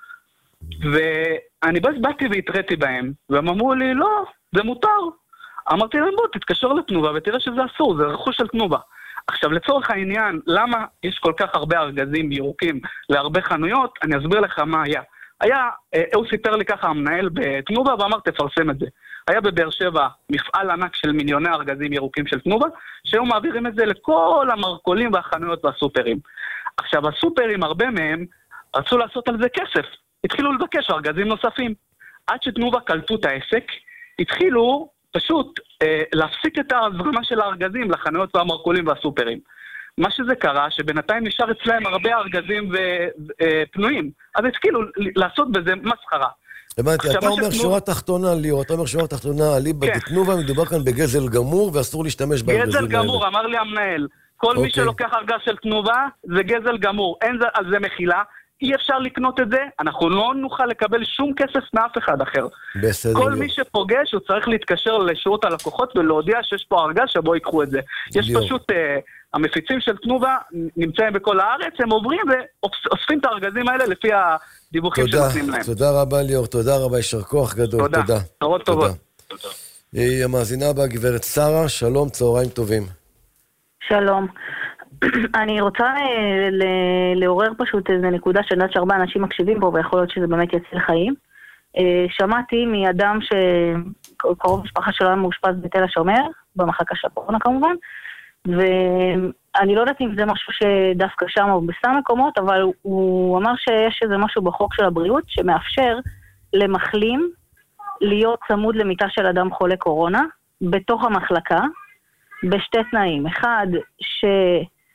ואני בס באתי והתראיתי בהם, והם אמרו לי, לא, זה מותר. אמרתי להם, בוא, תתקשר לתנובה ותראה שזה אסור, זה רכוש של תנובה. עכשיו, לצורך העניין, למה יש כל כך הרבה ארגזים ירוקים להרבה חנויות? אני אסביר לך מה היה. היה, הוא סיפר לי ככה המנהל בתנובה, ואמר, תפרסם את זה. היה בבאר שבע מפעל ענק של מיליוני ארגזים ירוקים של תנובה, שהיו מעבירים את זה לכל המרקולים והחנויות והסופרים. עכשיו, הסופרים, הרבה מהם, רצו לעשות על זה כסף. התחילו לבקש ארגזים נוספים. עד שתנובה קלטו את העסק, התחילו פשוט אה, להפסיק את ההזרמה של הארגזים לחנויות והמרקולים והסופרים. מה שזה קרה, שבינתיים נשאר אצלהם הרבה ארגזים ופנויים. אז התחילו לעשות בזה מסחרה. הבנתי, אתה אומר שורה תחתונה, ליאור, אתה אומר שורה תחתונה, ליבה בתנובה, מדובר כאן בגזל גמור, ואסור להשתמש בארגזים האלה. גזל גמור, אמר לי המנהל. כל מי שלוקח ארגז של תנובה, זה גזל גמור. אין על זה מחילה. אי אפשר לקנות את זה, אנחנו לא נוכל לקבל שום כסף מאף אחד אחר. בסדר. כל מי שפוגש, הוא צריך להתקשר לשירות הלקוחות ולהודיע שיש פה ארגז שבו ייקחו את זה. יש פשוט, uh, המפיצים של תנובה נמצאים בכל הארץ, הם עוברים ואוספים את הארגזים האלה לפי הדיווחים שנותנים להם. תודה רבה ליאור, תודה רבה, יישר כוח גדול. תודה. תודה. תודה. טובות. תודה. המאזינה הבאה, גברת שרה, שלום, צהריים טובים. שלום. אני רוצה לעורר פשוט איזו נקודה שאני יודעת שהרבה אנשים מקשיבים פה, ויכול להיות שזה באמת יציל חיים. שמעתי מאדם שקרוב משפחה שלו מאושפז בתל השומר, במחלקה של הקורונה כמובן, ואני לא יודעת אם זה משהו שדווקא שם או בסתם מקומות, אבל הוא אמר שיש איזה משהו בחוק של הבריאות שמאפשר למחלים להיות צמוד למיטה של אדם חולה קורונה, בתוך המחלקה, בשתי תנאים. אחד, ש...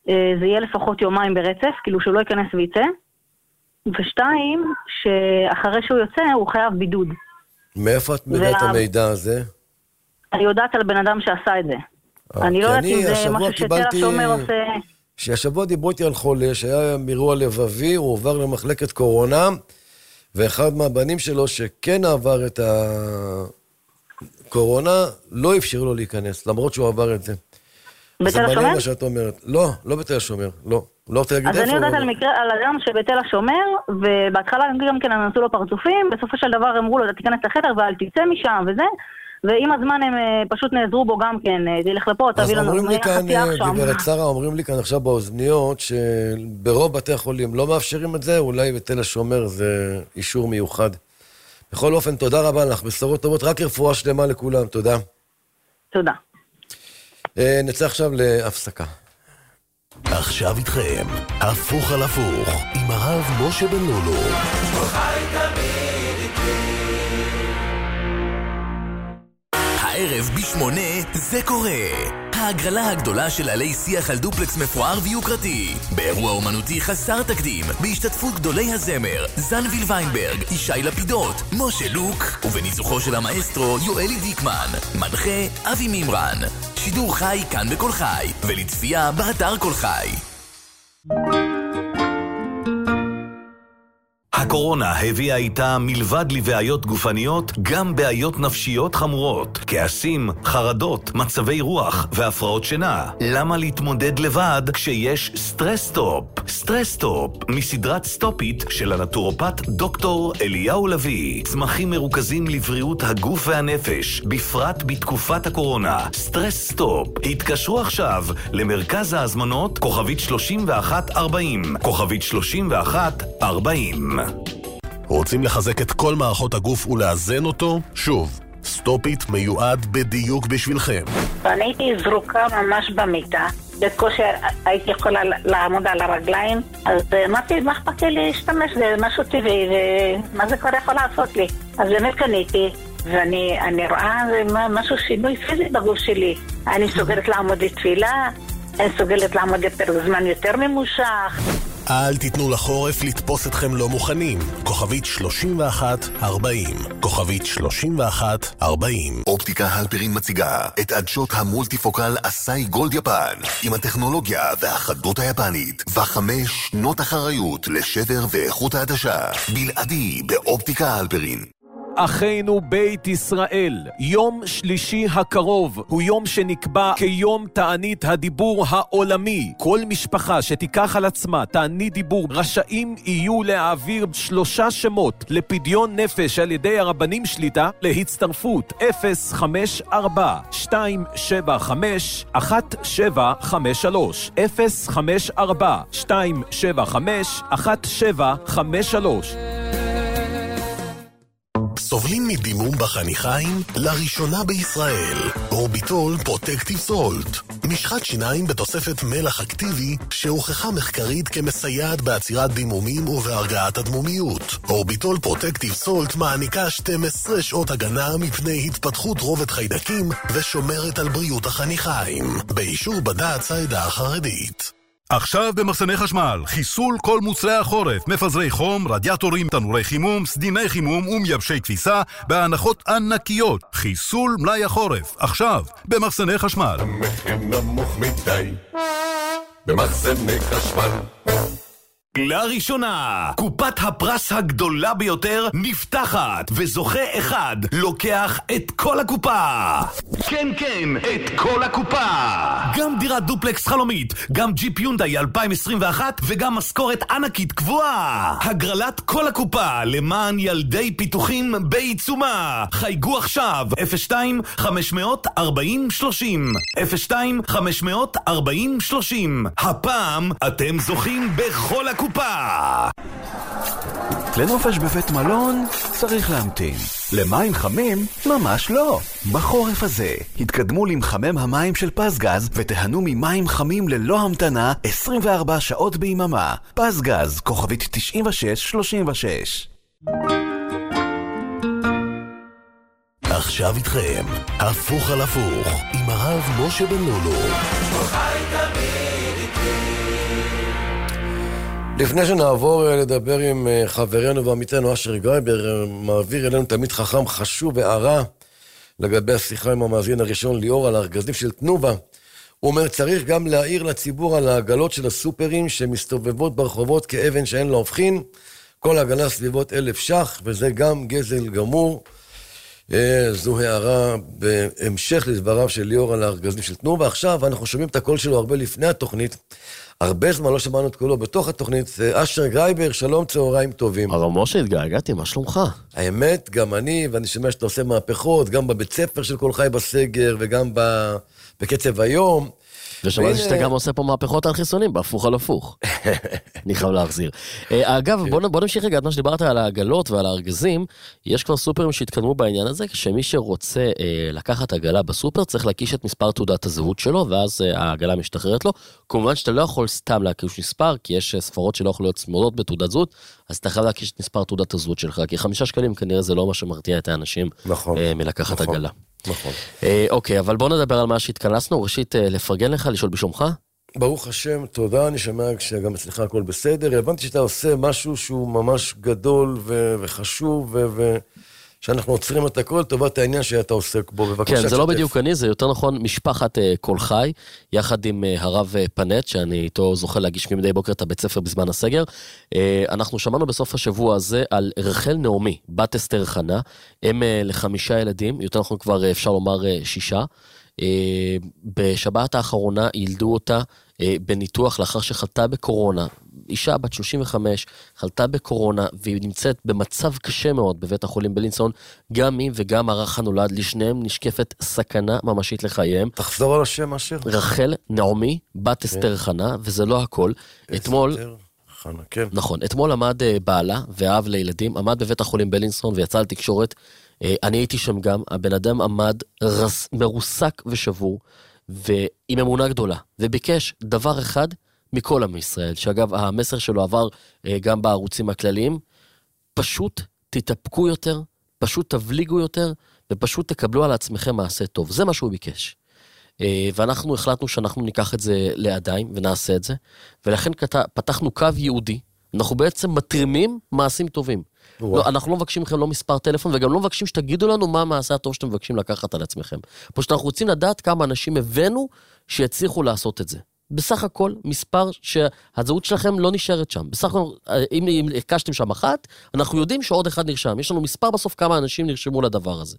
זה יהיה לפחות יומיים ברצף, כאילו שהוא לא ייכנס ויצא. ושתיים, שאחרי שהוא יוצא הוא חייב בידוד. מאיפה את מביאה את המידע הזה? אני יודעת על בן אדם שעשה את זה. אני לא יודעת אם זה משהו שתל השומר עושה... שהשבוע דיברו איתי על חולה שהיה אירוע לבבי, הוא עובר למחלקת קורונה, ואחד מהבנים שלו שכן עבר את הקורונה, לא אפשר לו להיכנס, למרות שהוא עבר את זה. בתל השומר? זה מה שאת אומרת. לא, לא בתל השומר, לא. לא רוצה להגיד איפה. אז אני יודעת על מקרה, על אדם שבתל השומר, ובהתחלה גם כן נעשו לו פרצופים, בסופו של דבר אמרו לו, אתה תיכנס לחדר ואל תצא משם וזה, ועם הזמן הם פשוט נעזרו בו גם כן, תלך לפה, תביא לנו חצי אח שם. גברת שרה, אומרים לי כאן עכשיו באוזניות, שברוב בתי החולים לא מאפשרים את זה, אולי בתל השומר זה אישור מיוחד. בכל אופן, תודה רבה לך, בשורות טובות, רק רפואה שלמה לכולם, תודה. תודה. נצא עכשיו להפסקה. עכשיו איתכם, הפוך על הפוך, עם הרב משה בן לולו. הערב בשמונה זה קורה. ההגרלה הגדולה של עלי שיח על דופלקס מפואר ויוקרתי. באירוע אומנותי חסר תקדים, בהשתתפות גדולי הזמר, זנביל ויינברג, ישי לפידות, משה לוק, ובניצוחו של המאסטרו יואלי דיקמן. מנחה אבי מימרן. שידור חי כאן בכל חי, ולצפייה באתר כל חי. הקורונה הביאה איתה מלבד לבעיות גופניות, גם בעיות נפשיות חמורות, כעסים, חרדות, מצבי רוח והפרעות שינה. למה להתמודד לבד כשיש סטרסטופ? סטרסטופ, מסדרת סטופית של הנטורופט דוקטור אליהו לוי. צמחים מרוכזים לבריאות הגוף והנפש, בפרט בתקופת הקורונה. סטרסטופ. התקשרו עכשיו למרכז ההזמנות כוכבית שלושים ואחת ארבעים. כוכבית שלושים ואחת ארבעים. רוצים לחזק את כל מערכות הגוף ולאזן אותו? שוב, סטופית מיועד בדיוק בשבילכם. אני הייתי זרוקה ממש במיטה, בקושי הייתי יכולה לעמוד על הרגליים, אז אמרתי, מה אכפת לי להשתמש, זה משהו טבעי, ומה זה כבר יכול לעשות לי? אז באמת קניתי, ואני אני רואה משהו שינוי פיזי בגוף שלי. אני סוגלת לעמוד לתפילה, אני סוגלת לעמוד יותר זמן יותר ממושך. אל תיתנו לחורף לתפוס אתכם לא מוכנים. כוכבית שלושים ואחת ארבעים. כוכבית שלושים ואחת ארבעים. אופטיקה הלפרין מציגה את עדשות המולטיפוקל אסאי גולד יפן, עם הטכנולוגיה והחדות היפנית, וחמש שנות אחריות לשבר ואיכות העדשה. בלעדי באופטיקה הלפרין. אחינו בית ישראל, יום שלישי הקרוב הוא יום שנקבע כיום תענית הדיבור העולמי. כל משפחה שתיקח על עצמה תענית דיבור רשאים יהיו להעביר שלושה שמות לפדיון נפש על ידי הרבנים שליטה להצטרפות אפס חמש ארבע שתיים שבע חמש אחת שבע חמש שלוש אפס חמש ארבע שתיים שבע חמש אחת שבע חמש שלוש. סובלים מדימום בחניכיים? לראשונה בישראל. אורביטול פרוטקטיב סולט. משחת שיניים בתוספת מלח אקטיבי שהוכחה מחקרית כמסייעת בעצירת דימומים ובהרגעת הדמומיות. אורביטול פרוטקטיב סולט מעניקה שתים עשרה שעות הגנה מפני התפתחות רובד חיידקים ושומרת על בריאות החניכיים. באישור בד"ץ העדה החרדית. עכשיו במחסני חשמל, חיסול כל מוצרי החורף, מפזרי חום, רדיאטורים, תנורי חימום, סדיני חימום ומייבשי כביסה, בהנחות ענקיות. חיסול מלאי החורף, עכשיו במחסני חשמל. המחיר נמוך מדי, במחסני חשמל. לראשונה, קופת הפרס הגדולה ביותר נפתחת, וזוכה אחד לוקח את כל הקופה. כן, כן, את כל הקופה. גם דירת דופלקס חלומית, גם ג'יפ יונדאי אלפיים עשרים ואחת, וגם משכורת ענקית קבועה. הגרלת כל הקופה למען ילדי פיתוחים בעיצומה. חייגו עכשיו, אפס שתיים חמש ארבעים שלושים. אפס שתיים חמש ארבעים שלושים. הפעם אתם זוכים בכל הקופה. לנופש בבית מלון צריך להמתין. למים חמים? ממש לא. בחורף הזה התקדמו למחמם המים של פסגז ותהנו ממים חמים ללא המתנה עשרים וארבע שעות ביממה. פסגז, כוכבית תשעים ושש שלושים ושש. עכשיו איתכם, הפוך על הפוך, עם הרב משה בן לולו. חי תמיד איתי לפני שנעבור לדבר עם חברנו ועמיתנו אשר גרייבר, מעביר אלינו תמיד חכם חשוב והערה לגבי השיחה עם המאזין הראשון ליאור על הארגזים של תנובה. הוא אומר, צריך גם להעיר לציבור על העגלות של הסופרים שמסתובבות ברחובות כאבן שאין לה הופכין. כל העגלה סביבות אלף שח, וזה גם גזל גמור. זו הערה בהמשך לדבריו של ליאור על הארגזים של תנובה. עכשיו אנחנו שומעים את הקול שלו הרבה לפני התוכנית. הרבה זמן לא שמענו את קולו בתוך התוכנית. אשר גרייבר, שלום, צהריים טובים. הרב משה, התגעגעתי, מה שלומך? האמת, גם אני, ואני שומע שאתה עושה מהפכות, גם בבית ספר של כל חי בסגר, וגם בקצב היום. ושמעתי שאתה גם עושה פה מהפכות על חיסונים, בהפוך על הפוך. אני חייב להחזיר. אגב, בוא נמשיך רגע, את מה שדיברת על העגלות ועל הארגזים, יש כבר סופרים שהתקדמו בעניין הזה, כשמי שרוצה לקחת עגלה בסופר, צריך להקיש את מספר תעודת הזהות שלו, ואז העגלה משתחררת לו. כמובן שאתה לא יכול סתם להקיש מספר, כי יש ספרות שלא יכולות להיות צמודות בתעודת זהות, אז אתה חייב להקיש את מספר תעודת הזהות שלך, כי חמישה שקלים כנראה זה לא מה שמרתיע את האנשים מלקחת עגלה. נכון. אוקיי, אבל בוא נדבר על מה שהתכנסנו. ראשית, לפרגן לך, לשאול בשומך? ברוך השם, תודה, אני שומע שגם אצלך הכל בסדר. הבנתי שאתה עושה משהו שהוא ממש גדול ו- וחשוב, ו- שאנחנו עוצרים את הכל, טובת העניין שאתה עוסק בו. בבקשה, כן, זה לא שתף. בדיוק אני, זה יותר נכון משפחת uh, כל חי, יחד עם uh, הרב uh, פנט, שאני איתו זוכה להגיש מדי בוקר את הבית ספר בזמן הסגר. Uh, אנחנו שמענו בסוף השבוע הזה על רחל נעמי, בת אסתר חנה, הם uh, לחמישה ילדים, יותר נכון כבר uh, אפשר לומר uh, שישה. Uh, בשבת האחרונה ילדו אותה uh, בניתוח לאחר שחלתה בקורונה, אישה בת שלושים וחמש, חלתה בקורונה, והיא נמצאת במצב קשה מאוד בבית החולים בלינסון, גם היא וגם הרך הנולד, לשניהם נשקפת סכנה ממשית לחייהם. תחזור על השם אשר. רחל נעמי, בת אסתר חנה, וזה לא הכל. אתמול, חנה, כן. נכון, אתמול עמד בעלה ואב לילדים, עמד בבית החולים בלינסון ויצא לתקשורת, אני הייתי שם גם, הבן אדם עמד רס, מרוסק ושבור, ועם אמונה גדולה, וביקש דבר אחד, מכל עם ישראל, שאגב המסר שלו עבר גם בערוצים הכלליים, פשוט תתאפקו יותר, פשוט תבליגו יותר, ופשוט תקבלו על עצמכם מעשה טוב. זה מה שהוא ביקש. ואנחנו החלטנו שאנחנו ניקח את זה לידיים ונעשה את זה, ולכן פתחנו קו יהודי, אנחנו בעצם מתרימים מעשים טובים. לא, אנחנו לא מבקשים לכם לא מספר טלפון, וגם לא מבקשים שתגידו לנו מה המעשה הטוב שאתם מבקשים לקחת על עצמכם. פשוט אנחנו רוצים לדעת כמה אנשים הבאנו שיצליחו לעשות את זה. בסך הכל מספר שהזהות שלכם לא נשארת שם. בסך הכל, אם, אם הקשתם שם אחת, אנחנו יודעים שעוד אחד נרשם. יש לנו מספר בסוף כמה אנשים נרשמו לדבר הזה.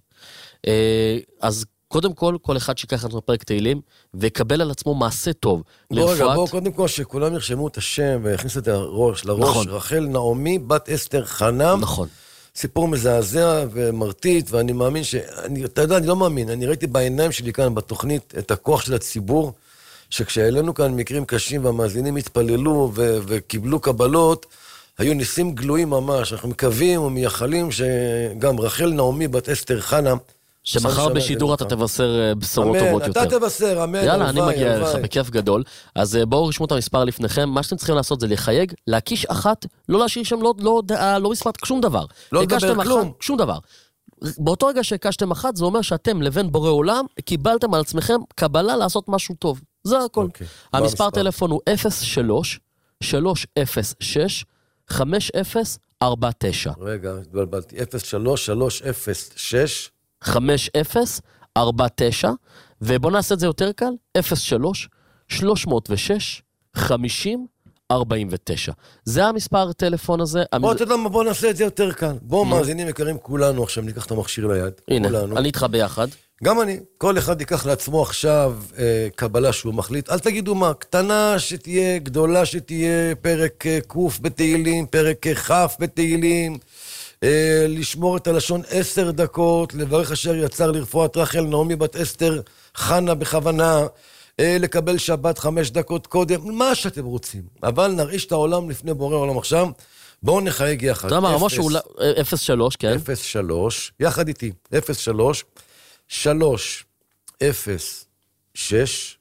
אז קודם כל, כל אחד שיקח לנו פרק תהילים, ויקבל על עצמו מעשה טוב. בוא רגע, בוא קודם כל שכולם ירשמו את השם, והכניסו את הראש לראש. נכון. רחל נעמי, בת אסתר חנה. נכון. סיפור מזעזע ומרטיט, ואני מאמין ש... אני, אתה יודע, אני לא מאמין. אני ראיתי בעיניים שלי כאן בתוכנית את הכוח של הציבור, שכשהעלינו כאן מקרים קשים והמאזינים התפללו ו- וקיבלו קבלות, היו ניסים גלויים ממש. אנחנו מקווים ומייחלים שגם רחל נעמי בת אסתר חנה, שמחר בשידור אתה תבשר בשורות טובות יותר. אתה תבשר, אמן. יאללה, אני מגיע אליך בכיף גדול. אז בואו רשמו את המספר לפניכם. מה שאתם צריכים לעשות זה לחייג, להקיש אחת, לא להשאיר שם לא מספרת שום דבר. לא לדבר כלום. שום דבר. באותו רגע שהקשתם אחת, זה אומר שאתם לבן בורא עולם, קיבלתם על עצמכם קבלה לעשות משהו טוב. זה הכל. המספר טלפון הוא אפס שלוש שלוש אפס שש חמש אפס ארבע תשע. רגע, התבלבלתי. אפס שלוש שלוש אפס שש חמש אפס ארבע תשע, ובוא נעשה את זה יותר קל, אפס שלוש שלוש אפס שש חמישים ארבעים ותשע. זה המספר הטלפון הזה. בוא, אתה יודע מה, בוא נעשה את זה יותר קל. בוא, מאזינים יקרים כולנו, עכשיו ניקח את המכשיר ליד. הנה, אני איתך ביחד. גם אני. כל אחד ייקח לעצמו עכשיו אה, קבלה שהוא מחליט. אל תגידו מה, קטנה שתהיה, גדולה שתהיה, פרק אה, קוף בתהילים, פרק אה, חף בתהילים, אה, לשמור את הלשון עשר דקות, לברך אשר יצר לרפואת רחל נעמי בת אסתר חנה בכוונה, אה, לקבל שבת חמש דקות קודם, מה שאתם רוצים. אבל נרעיש את העולם לפני בורא העולם עכשיו. בואו נחייג יחד. אתה אמר, משהו אפס שלוש, כן? אפס שלוש, יחד איתי, אפס שלוש, שלוש, אפס, שש,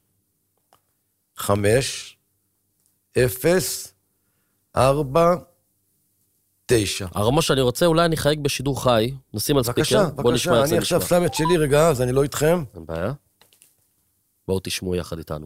חמש, אפס, ארבע, תשע. הרמה שאני רוצה, אולי אני חייג בשידור חי, נשים על ספיקר. בבקשה, בבקשה, אני עכשיו שם את שלי רגע, אז אני לא איתכם. אין בעיה. בואו תשמעו יחד איתנו.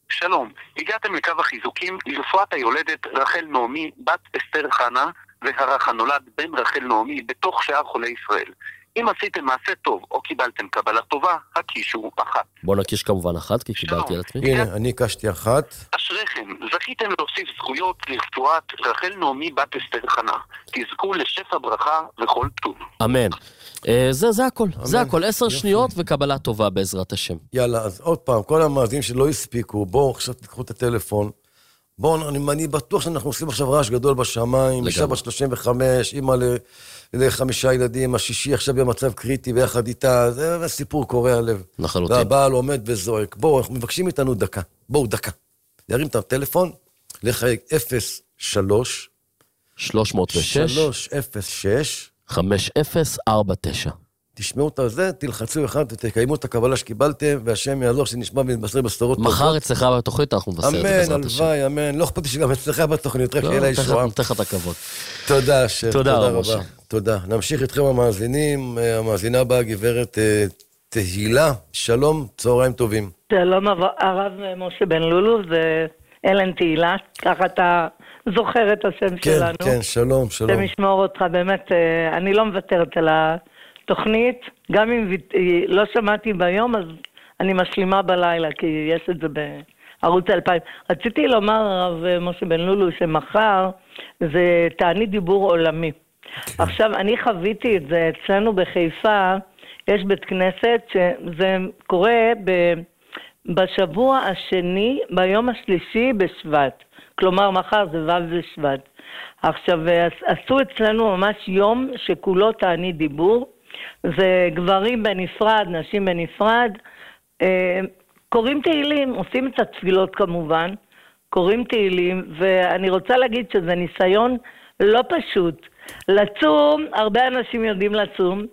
שלום, הגעתם לקו החיזוקים לרפואת היולדת רחל נעמי, בת אסתר חנה, והרך הנולד בן רחל נעמי בתוך שאר חולי ישראל. אם עשיתם מעשה טוב או קיבלתם קבלה טובה, הקישו אחת. בוא נקיש כמובן אחת, כי קיבלתי על עצמי. הנה, אני הקשתי אחת. אשריכם, זכיתם להוסיף זכויות לרפואת רחל נעמי בת אסתר חנה. תזכו לשפע ברכה וכל טוב. אמן. זה, זה הכל, זה הכל, עשר שניות וקבלה טובה בעזרת השם. יאללה, אז עוד פעם, כל המאזינים שלא הספיקו, בואו עכשיו תיקחו את הטלפון. בואו, אני, אני בטוח שאנחנו עושים עכשיו רעש גדול בשמיים, אישה בת שלושים וחמש, אמא לחמישה ילדים, השישי עכשיו במצב קריטי ביחד איתה, זה סיפור קורע לב. לחלוטין. והבעל עומד וזועק. בואו, אנחנו מבקשים איתנו דקה. בואו, דקה. ירים את הטלפון, לחייג אפס שלוש שלוש מאות ושש שלוש אפס שש חמש אפס ארבע תשע. תשמעו את זה, תלחצו אחד ותקיימו את הקבלה שקיבלתם, והשם יעזור שנשמע ונתבשר בסתרות טובות. מחר אצלך בתוכנית אנחנו נבשר את זה בעזרת השם. אמן, הלוואי, אמן. לא אכפת לי שגם אצלך בתוכנית, רק אלה ישועה. נתן לך את הכבוד. תודה, השם. תודה רבה. תודה. נמשיך איתכם המאזינים. המאזינה הבאה, גברת תהילה. שלום, צהריים טובים. שלום, הרב משה בן לולו, זה אלן תהילה, ככה אתה זוכר את השם שלנו. כן, כן, שלום, שלום. שמשמור אותך, באמת, אני לא מוותרת על התוכנית, גם אם לא שמעתי ביום, אז אני משלימה בלילה, כי יש את זה בערוץ אלפיים. רציתי לומר, הרב משה בן לולו, שמחר זה תענית דיבור עולמי. כן. עכשיו, אני חוויתי את זה אצלנו בחיפה, יש בית כנסת שזה קורה ב... בשבוע השני, ביום השלישי בשבט. כלומר, מחר זה ו' בשבט. עכשיו, עשו אצלנו ממש יום שכולו תענית דיבור. זה גברים בנפרד, נשים בנפרד. קוראים תהילים, עושים את התפילות כמובן. קוראים תהילים, ואני רוצה להגיד שזה ניסיון לא פשוט. לצום, הרבה אנשים יודעים לצום.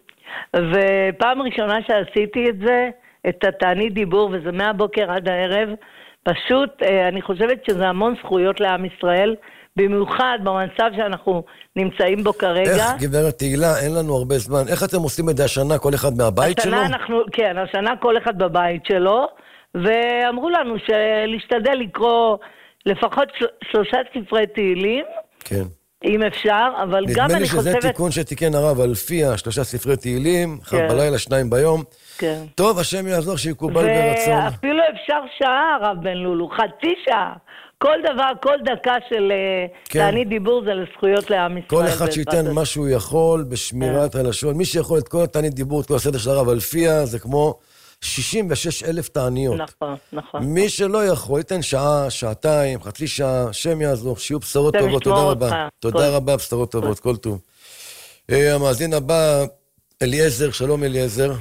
ופעם ראשונה שעשיתי את זה, את התענית דיבור, וזה מהבוקר עד הערב, פשוט, אני חושבת שזה המון זכויות לעם ישראל, במיוחד במצב שאנחנו נמצאים בו כרגע. איך, גברת תהילה, אין לנו הרבה זמן, איך אתם עושים את זה השנה, כל אחד מהבית השנה שלו? אנחנו, כן, השנה כל אחד בבית שלו, ואמרו לנו שלהשתדל לקרוא לפחות שלושה ספרי תהילים, כן. אם אפשר, אבל גם אני חושבת... נדמה לי שזה תיקון שתיקן הרב אלפיה, שלושה ספרי תהילים, אחד כן. בלילה, שניים ביום. כן. טוב, השם יעזור שיקובל ברצון. ואפילו אפשר שעה, הרב בן לולו, חצי שעה. כל דבר, כל דקה של כן. תענית דיבור זה לזכויות לעם ישראל. כל אחד שייתן מה שהוא יכול בשמירת כן. הלשון. מי שיכול את כל התענית דיבור, את כל הסדר של הרב אלפיה, זה כמו שישים ושש אלף תעניות. נכון, נכון. מי שלא יכול, ייתן שעה, שעתיים, חצי שעה, השם יעזור, שיהיו בשורות טובות. תודה רבה. תודה רבה, בשורות טובות, כל טוב. המאזין הבא, אליעזר, שלום אליעזר.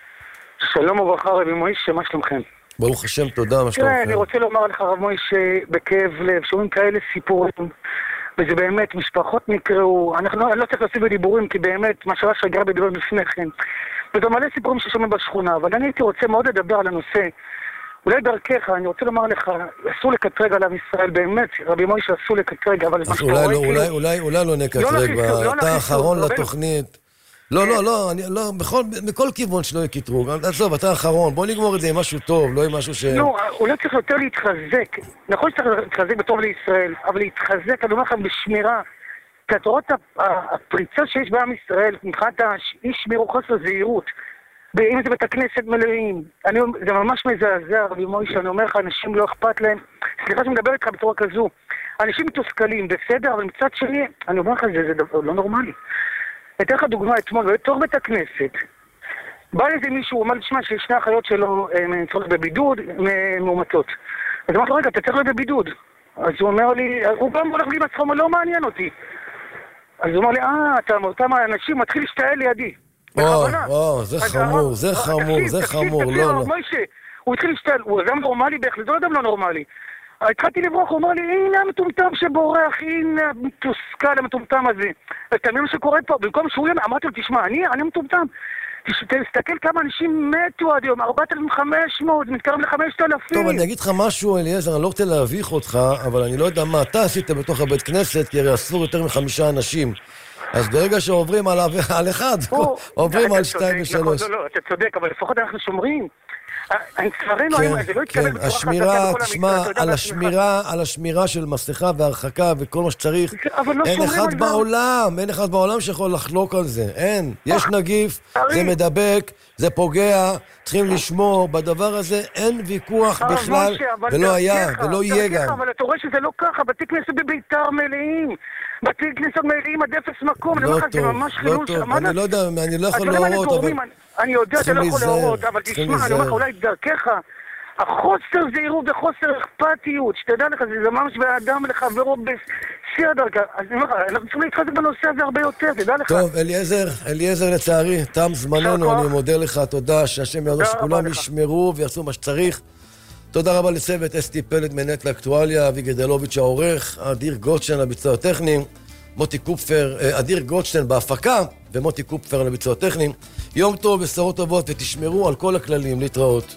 שלום וברכה, רבי מוישה, מה שלומכם? ברוך השם, תודה, מה שלומכם? תראה, אני רוצה לומר לך, רב מוישה, בכאב לב, שומעים כאלה סיפורים, וזה באמת, משפחות נקראו, אנחנו לא צריך להוסיף בדיבורים, כי באמת, מה שרש רגע בדיבור לפני כן. וזה מלא סיפורים ששומעים בשכונה, אבל אני הייתי רוצה מאוד לדבר על הנושא, אולי דרכך, אני רוצה לומר לך, אסור לקטרג על עם ישראל, באמת, רבי מוישה אסור לקטרג, אבל אז אולי לא, אולי, אולי, אולי לא נקטרג, אתה האחרון לתוכנית. לא, לא, לא, אני, לא, בכל, מכל כיוון שלא יהיה קטרוג. עזוב, אתה האחרון, בוא נגמור את זה עם משהו טוב, לא עם משהו ש... לא, אולי צריך יותר להתחזק. נכון שצריך להתחזק בטוב לישראל, אבל להתחזק, אני אומר לך, בשמירה. כי אתה רואה את הפריצה שיש בעם ישראל, מבחינת אי שמירו חוסר זהירות. אם זה בית הכנסת מלאים. אני, זה ממש מזעזע, רבי מוישה, אני אומר לך, אנשים לא אכפת להם. סליחה שמדבר איתך בצורה כזו. אנשים מתוסכלים, בסדר, אבל מצד שני, אני אומר לך, זה, זה דבר לא נורמלי. אתן לך דוגמה אתמול, בתוך בית הכנסת, בא איזה מישהו, הוא אמר לשמע שיש שני אחיות שלו נמצאות בבידוד, מאומתות. אז אמרתי לו, רגע, אתה צריך להיות בבידוד. אז הוא אומר לי, הוא פעם הולך לי בצחום, לא מעניין אותי. אז הוא אומר לי, אה, אתה אותם האנשים מתחיל להשתעל לידי. וואו, וואו, זה חמור, זה חמור, זה חמור, לא, לא. הוא התחיל להשתעל, הוא אדם נורמלי בהחלט, זה לא אדם לא נורמלי. התחלתי לברוח, הוא אמר לי, הנה המטומטם שבורח, הנה המתוסכל המטומטם הזה. אתה מבין מה שקורה פה? במקום שהוא יהיה, אמרתי לו, תשמע, אני, אני המטומטם. תסתכל כמה אנשים מתו עד יום, ארבעת אלפים וחמש מאות, מתקרב ל-חמשת אלפים. טוב, אני אגיד לך משהו, אליעזר, אני לא רוצה להביך אותך, אבל אני לא יודע מה אתה עשית בתוך הבית כנסת, כי הרי אסור יותר מחמישה אנשים. אז ברגע שעוברים על אחד, עוברים על שתיים ושלוש. לא, לא, אתה צודק, אבל לפחות אנחנו שומרים. לצערנו, זה לא יתקבל בצורה חזקה בכל המקרה. תשמע, על השמירה, על השמירה של מסכה והרחקה וכל מה שצריך, אין אחד בעולם, אין אחד בעולם שיכול לחלוק על זה, אין. יש נגיף, זה מדבק, זה פוגע, צריכים לשמור, בדבר הזה אין ויכוח בכלל, ולא היה, ולא יהיה גם. אבל אתה רואה שזה לא ככה, בתי כנסת בביתר מלאים, בתי כנסת מלאים עד אפס מקום, לא טוב, לא טוב, אני לא יודע, אני לא יכול להורות, אבל... אני יודע, אתה לא יכול להורות, אבל תשמע, אני אומר לך, אולי דרכך, החוסר זהירות וחוסר אכפתיות, שתדע לך, זה ממש באדם לחברו בשיא הדרגה, אז אני אומר לך, אנחנו צריכים להתחזק בנושא הזה הרבה יותר, תדע לך. טוב, אליעזר, אליעזר לצערי, תם זמננו, אני מודה לך, תודה, שהשם יעזור שכולם ישמרו ויעשו מה שצריך. תודה רבה לצוות אסתי פלד מנהלת לאקטואליה, אבי גדלוביץ' העורך, אדיר גולדשטיין לביצוע הטכני, מוטי קופפר, אדיר גולדשטיין בהפקה, ומוטי קופפר לביצוע הטכני. יום טוב, בשורות טובות, ותשמרו על כל הכללים. להתראות.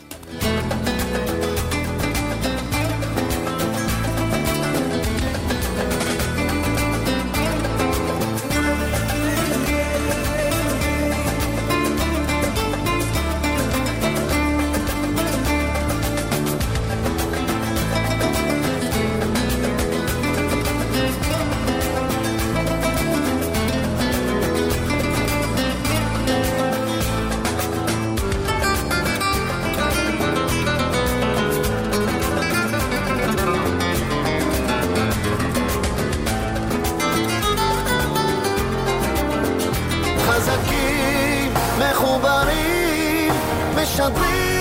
מחוברים, משדרים